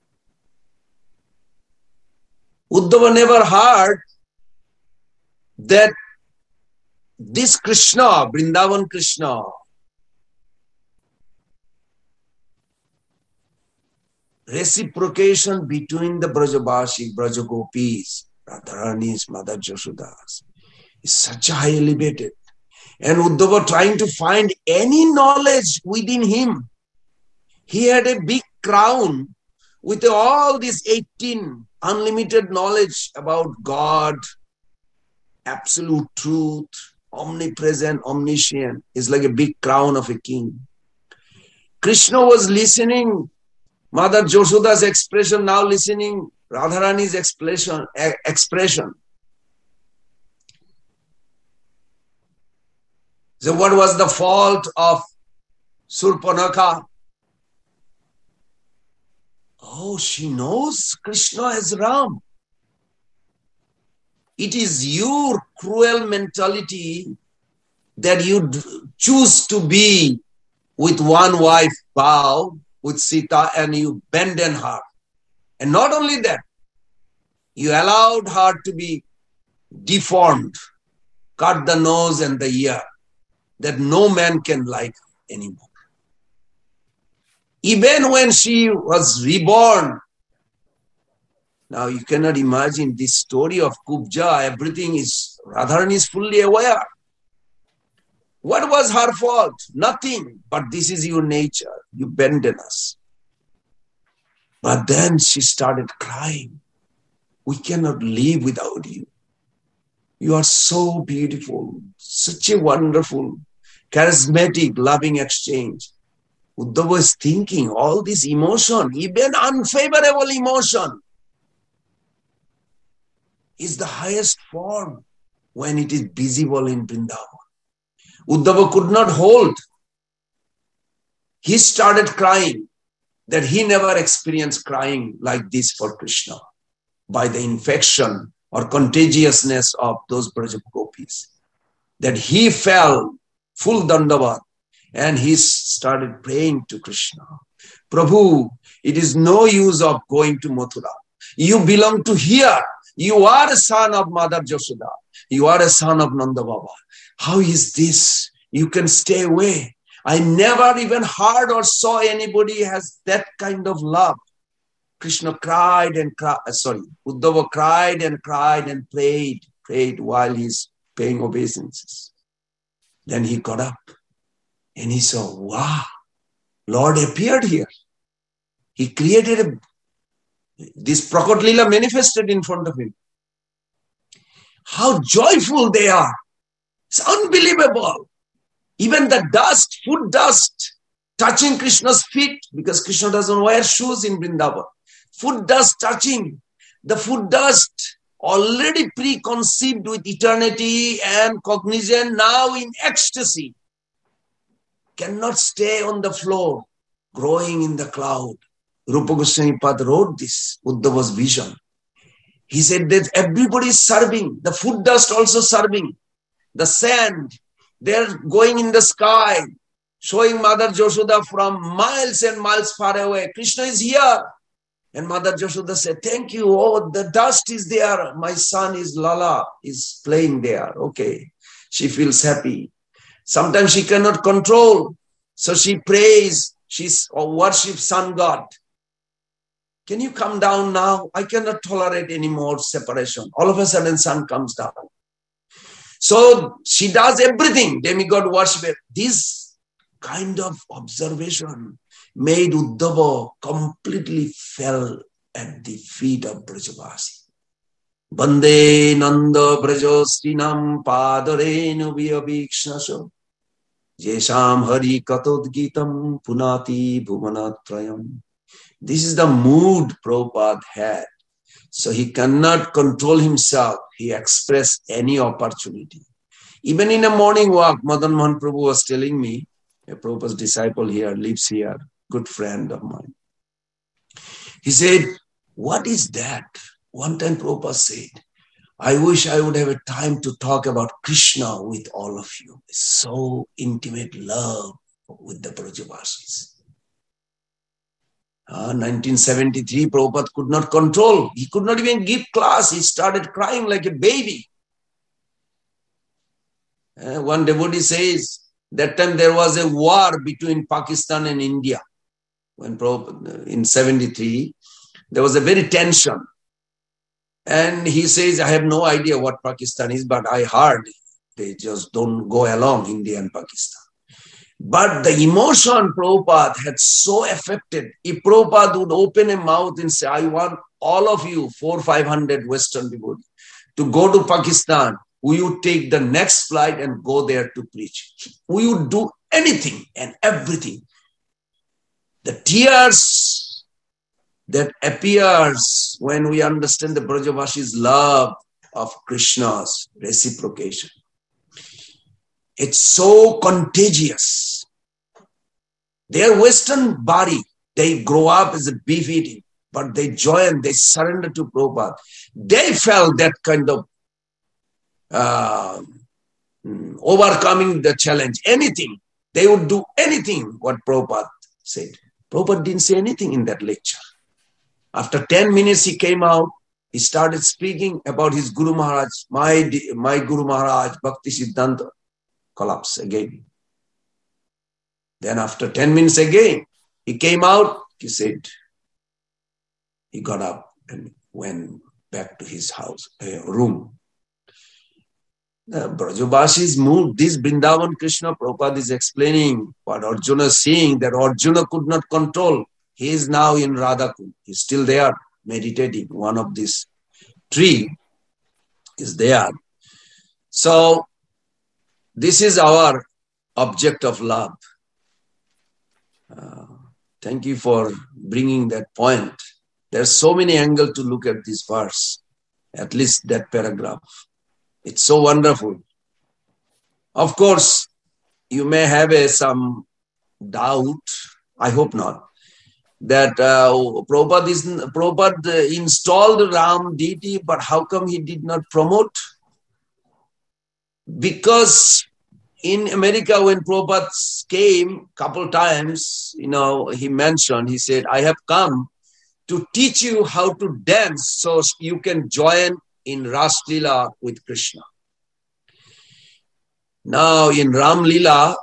Uddhava never heard that this Krishna, Vrindavan Krishna, reciprocation between the Brajabasi, Brajagopis, Radharani's, Mother Yashodas, is such a high elevated. And Uddhava trying to find any knowledge within him. He had a big crown with all these 18 unlimited knowledge about God, absolute truth, omnipresent, omniscient. It's like a big crown of a king. Krishna was listening, Mother Yashoda's expression, now listening Radharani's expression. So what was the fault of Surpanakha? Oh, she knows Krishna as Ram. It is your cruel mentality that you choose to be with one wife, vow, with Sita, and you abandon her. And not only that, you allowed her to be deformed, cut the nose and the ear, that no man can like her anymore. Even when she was reborn, now you cannot imagine this story of Kubja, everything is, Radharani is fully aware. What was her fault? Nothing, but this is your nature. You abandon us. But then she started crying. We cannot live without you. You are so beautiful, such a wonderful, charismatic, loving exchange. Uddhava is thinking all this emotion, even unfavorable emotion, is the highest form when it is visible in Vrindavan. Uddhava could not hold. He started crying, that he never experienced crying like this for Krishna by the infection or contagiousness of those Braj Gopis. That he fell full dandavat and he started praying to Krishna. Prabhu, it is no use of going to Mathura. You belong to here. You are a son of Mother Yashoda. You are a son of Nanda Baba. How is this? You can stay away. I never even heard or saw anybody has that kind of love. Krishna cried and cried, Uddhava cried and prayed while he's paying obeisances. Then he got up and he saw, wow, Lord appeared here. He created this Prakat Leela manifested in front of him. How joyful they are. It's unbelievable. Even the dust, foot dust, touching Krishna's feet, because Krishna doesn't wear shoes in Vrindavan. Foot dust touching. The foot dust already preconceived with eternity and cognizant, now in ecstasy. Cannot stay on the floor, growing in the cloud. Rupa Goswami Pad wrote this, Uddhava's vision. He said that everybody is serving, the foot dust also serving, the sand, they're going in the sky, showing Mother Yashoda from miles and miles far away. Krishna is here. And Mother Yashoda said, thank you. Oh, the dust is there. My son is Lala, is playing there. Okay. She feels happy. Sometimes she cannot control. So she prays, she worships sun god. Can you come down now? I cannot tolerate any more separation. All of a sudden, sun comes down. So she does everything, demigod worship. This kind of observation made Uddhava completely fell at the feet of Brajavasi. Bande Nanda Brajostinam Padarenu Vyabhikshnasho Jesham Hari Katodgitam Punati Bhuvanatrayam. This is the mood Prabhupada had. So he cannot control himself. He expressed any opportunity. Even in a morning walk, Madan Mohan Prabhu was telling me, a Prabhupada's disciple here, lives here, good friend of mine. He said, what is that? One time Prabhupada said, I wish I would have a time to talk about Krishna with all of you. So intimate love with the Brajavasis. 1973, Prabhupada could not control. He could not even give class. He started crying like a baby. One devotee says, that time there was a war between Pakistan and India. When Prabhupada, in 73, there was a very tension. And he says, I have no idea what Pakistan is, but I heard they just don't go along, India and Pakistan. But the emotion Prabhupada had so affected. If Prabhupada would open a mouth and say, I want all of you, 400-500 Western people, to go to Pakistan, we would take the next flight and go there to preach. We would do anything and everything. The tears that appears when we understand the Brajavasi's love of Krishna's reciprocation. It's so contagious. Their Western body, they grow up as a beef eating, but they join, they surrender to Prabhupada. They felt that kind of overcoming the challenge, anything. They would do anything what Prabhupada said. Prabhupada didn't say anything in that lecture. After 10 minutes, he came out. He started speaking about his Guru Maharaj, my Guru Maharaj, Bhakti Siddhanta. Collapse again. Then after 10 minutes again, he came out. He said, he got up and went back to his house, room. Brajavasi's mood, this Vrindavan Krishna Prabhupada is explaining what Arjuna is seeing, that Arjuna could not control. He is now in Radhakund. He's still there meditating. One of this tree is there. So this is our object of love. Thank you for bringing that point. There's so many angles to look at this verse, at least that paragraph. It's so wonderful. Of course, you may have some doubt, I hope not, that Prabhupada installed Ram deity, but how come he did not promote? Because in America, when Prabhupada came a couple times, he mentioned, he said, I have come to teach you how to dance so you can join in Ras Leela with Krishna. Now in Ram Leela,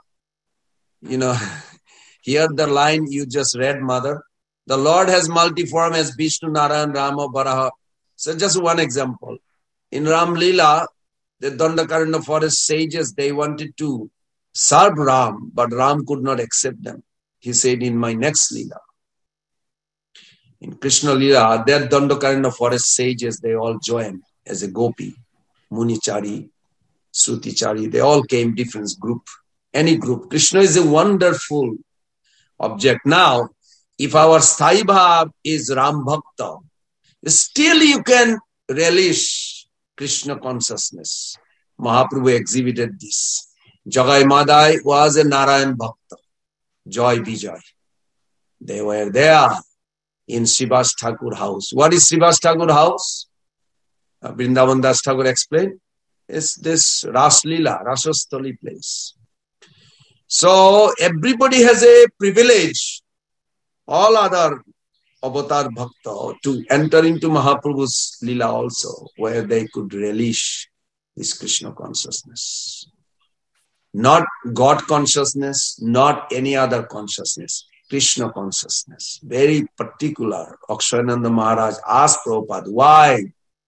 here the line you just read, Mother. The Lord has multiform as Vishnu, Narayan, Rama, Varaha. So just one example. In Ram Leela, the Dandakaranya forest sages, they wanted to serve Ram, but Ram could not accept them. He said, in my next Leela. In Krishna Leela, their Dandakaranya forest sages, they all joined as a gopi, Munichari, Srutichari. They all came different group, any group. Krishna is a wonderful object. Now, if our Sthai Bhav is Ram Bhakta, still you can relish Krishna consciousness. Mahaprabhu exhibited this. Jagai Madai was a Narayan Bhakta. Joy Vijay. They were there in Srivas Thakur house. What is Srivas Thakur house? Vrindavan Das Thakur explained. It's this Ras Leela, Rasastali place. So everybody has a privilege, all other avatar bhakta, to enter into Mahaprabhu's Leela also, where they could relish this Krishna consciousness. Not God consciousness, not any other consciousness. Krishna consciousness. Very particular. Akshayananda Maharaj asked Prabhupada, why?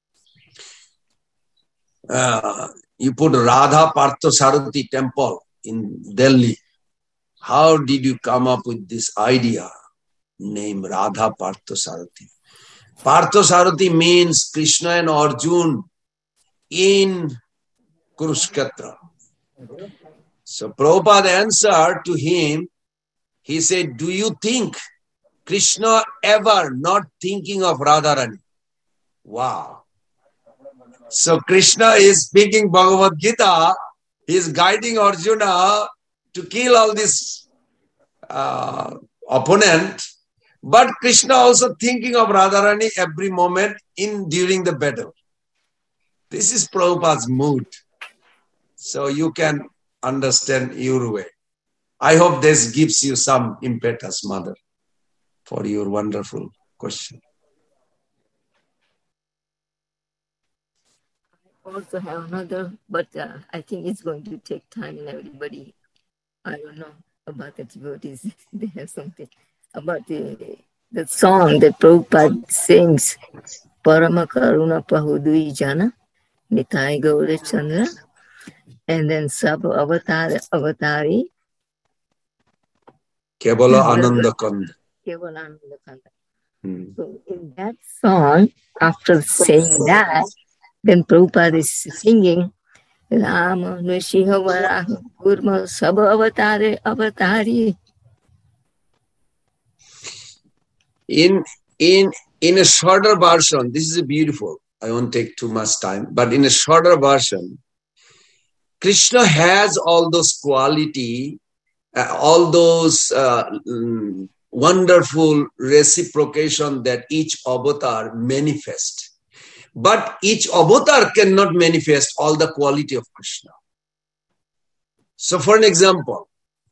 You put Radha Parthasarathi temple in Delhi. How did you come up with this idea named Radha Parthasarathi? Parthasarathi means Krishna and Arjuna in Kurukshetra. So Prabhupada answered to him, he said, do you think Krishna ever not thinking of Radharani? Wow. So Krishna is speaking Bhagavad Gita, he is guiding Arjuna to kill all this opponent, but Krishna also thinking of Radharani every moment during the battle. This is Prabhupada's mood. So you can understand your way. I hope this gives you some impetus, Mother, for your wonderful question. I also have another, but I think it's going to take time and everybody, I don't know about the devotees, they have something about the song that Prabhupada sings, Parama Karuna Pahudui Jana, Nitai Gaura Chandra, and then Sab Avatari, Kevala Ananda Kanda. Kevala Ananda Kanda. So in that song, after saying that, then Prabhupada is singing Rama Nrsimha Varaha Kurma Sabha Avatare Avatari. in a shorter version, this is beautiful. I won't take too much time, but in a shorter version, Krishna has all those quality, all those wonderful reciprocation that each avatar manifests. But each avatar cannot manifest all the quality of Krishna. So for an example,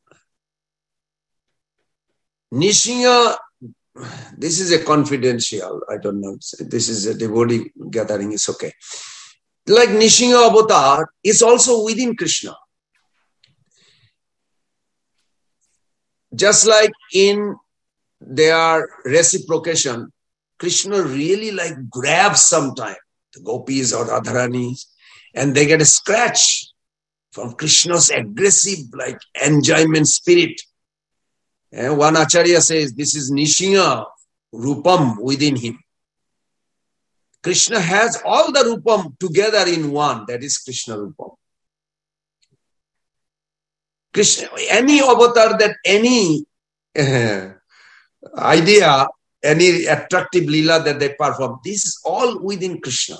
Nishinga, this is a confidential, I don't know, this is a devotee gathering, it's okay. Like Nishinga avatar is also within Krishna. Just like in their reciprocation, Krishna really like grabs sometime the gopis or Radharani, and they get a scratch from Krishna's aggressive like enjoyment spirit. And one Acharya says this is Nishinga Rupam within him. Krishna has all the Rupam together in one, that is Krishna Rupam. Krishna, any avatar that any idea, any attractive lila that they perform, this is all within Krishna.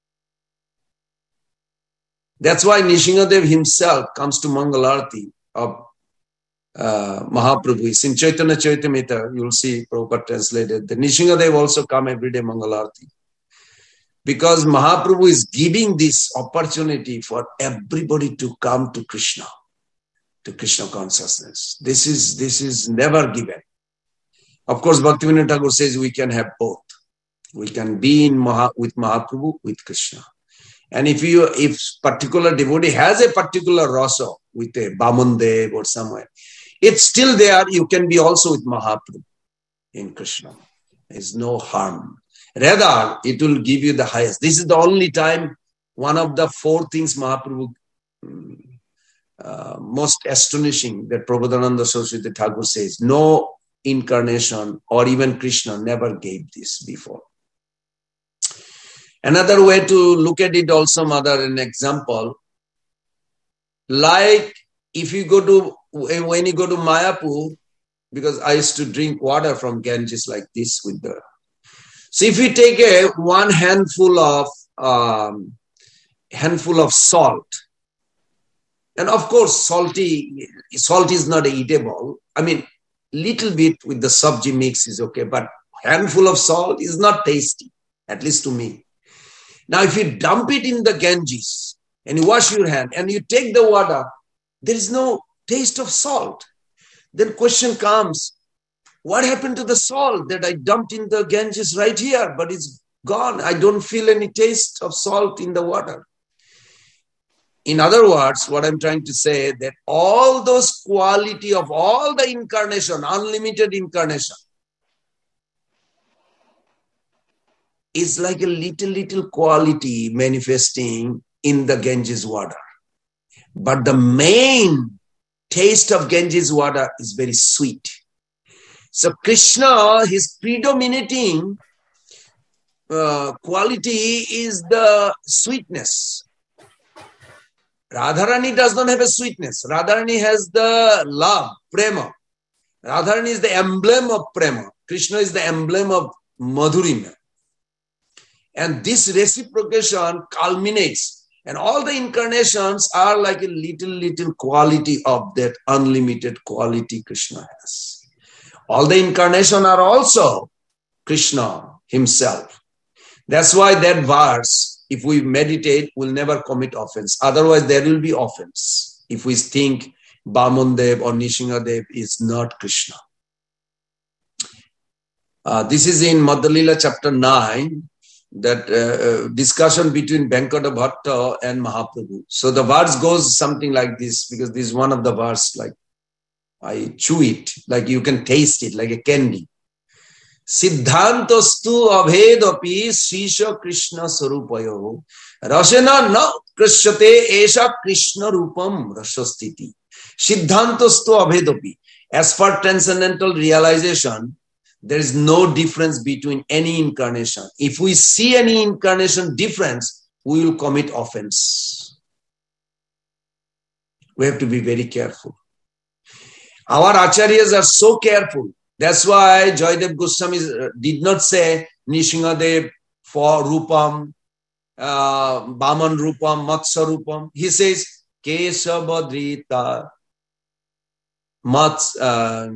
That's why Nishingadev himself comes to Mangalarti of Mahaprabhu. It's in Chaitanya Charitamrita, you will see Prabhupada translated. The Nishingadev also come every day Mangalarti. Because Mahaprabhu is giving this opportunity for everybody to come to Krishna consciousness. This is never given. Of course, Bhaktivinoda Thakur says we can have both. We can be with Mahaprabhu, with Krishna. And if particular devotee has a particular rasa with a Bamandev or somewhere, it's still there. You can be also with Mahaprabhu in Krishna. There's no harm. Rather, it will give you the highest. This is the only time, one of the four things Mahaprabhu, most astonishing that Prabodhananda Saraswati Thakur says, no incarnation or even Krishna never gave this before. Another way to look at it also, Mother, an example, like if you go to, when you go to Mayapur, because I used to drink water from Ganges like this with the, so if you take one handful of salt, and of course salt is not eatable. I mean, little bit with the sabji mix is okay, but handful of salt is not tasty, at least to me. Now, if you dump it in the Ganges and you wash your hand and you take the water, there is no taste of salt. Then question comes, what happened to the salt that I dumped in the Ganges right here, but it's gone. I don't feel any taste of salt in the water. In other words, what I'm trying to say, that all those quality of all the incarnation, unlimited incarnation, is like a little quality manifesting in the Ganges water. But the main taste of Ganges water is very sweet. So Krishna, his predominating quality is the sweetness. Radharani does not have a sweetness. Radharani has the love, prema. Radharani is the emblem of prema. Krishna is the emblem of madhurima. And this reciprocation culminates. And all the incarnations are like a little quality of that unlimited quality Krishna has. All the incarnations are also Krishna himself. That's why that verse, if we meditate, we'll never commit offense. Otherwise, there will be offense if we think Bamandev or Nishingadev is not Krishna. This is in Madhya-lila chapter 9, that discussion between Venkata Bhatta and Mahaprabhu. So the verse goes something like this, because this is one of the verse, like I chew it, like you can taste it, like a candy. Siddhantastu abhedapi Srisha Krishna Sarupayo Rasena na krishyate esha Krishna Rupam Rasastiti. Siddhantastu abhedapi. As for transcendental realization, there is no difference between any incarnation. If we see any incarnation difference, we will commit offense. We have to be very careful. Our acharyas are so careful That's why Joydev Goswami did not say Nishingadev for Rupam, Vaman Rupam, Matsya Rupam. He says Kesavadrita Matsya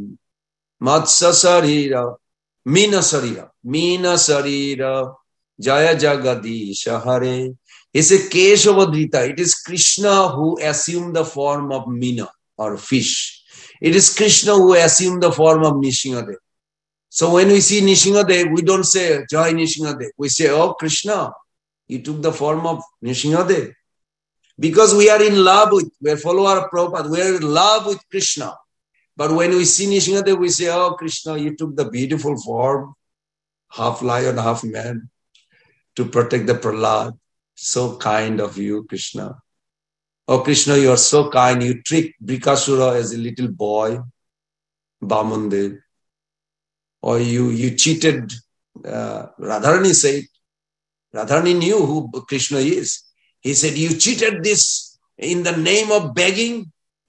Sarira, Mina Sarira, Jaya Jagadisha Hare. He says Kesavadrita. It is Krishna who assumed the form of Mina or fish. It is Krishna who assumed the form of Nishingadev. So when we see Nishingadev, we don't say Jai Nishingadev. We say, oh Krishna, you took the form of Nishingadev. Because we are in love with, we are follower of Prabhupada, we are in love with Krishna. But when we see Nishingadev, we say, oh Krishna, you took the beautiful form, half lion, half man, to protect the Prahlad. So kind of you, Krishna. Oh Krishna, you are so kind. You tricked Brikasura as a little boy, Vamandev. Or you cheated, Radharani said. Radharani knew who Krishna is. He said, you cheated this in the name of begging.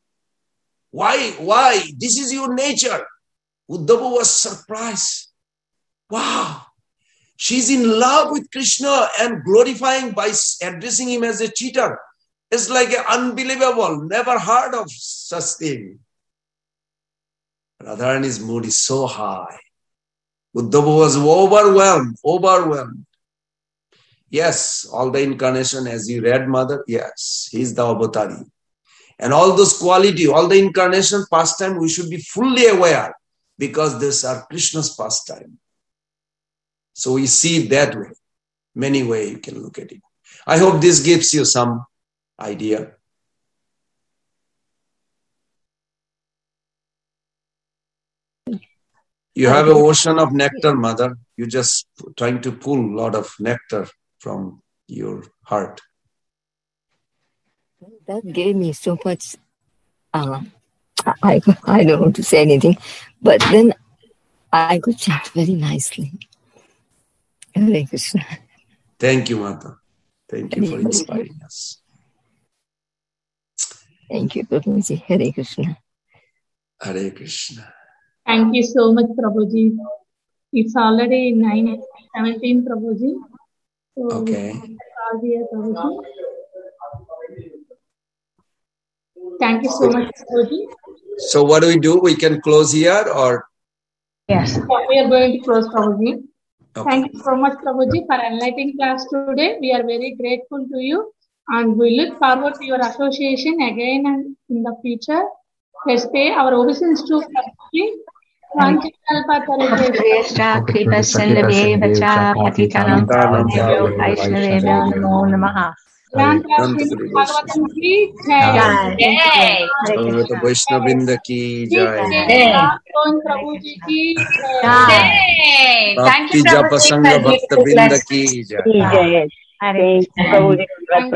Why? This is your nature. Uddhava was surprised. Wow. She's in love with Krishna and glorifying by addressing him as a cheater. It's like unbelievable. Never heard of such thing. Radharani's mood is so high. Uddhava was overwhelmed. Yes, all the incarnation, as you read, Mother, yes, he's the avatari. And all those quality, all the incarnation pastime, we should be fully aware because these are Krishna's pastime. So we see it that way. Many ways you can look at it. I hope this gives you some idea. You have an ocean of nectar, Mother. You're just trying to pull a lot of nectar from your heart. That gave me so much, I don't want to say anything, but then I could chant very nicely. Hare Krishna. Thank you, Mata. Thank you for inspiring us. Thank you, Prabhuji. Hare Krishna. Hare Krishna. Thank you so much, Prabhuji. It's already 9:17, Prabhuji. So okay. Prabhuji. Thank you so much, Prabhuji. So what do? We can close here or? Yes. We are going to close, Prabhuji. Okay. Thank you so much, Prabhuji, for enlightening class today. We are very grateful to you and we look forward to your association again and in the future. Let's pay our obeisance to Prabhuji. Vaishnavrinda ki jai. Prabhuji ki Bhakti Japa Sangha Bhakta Vrinda ki jai.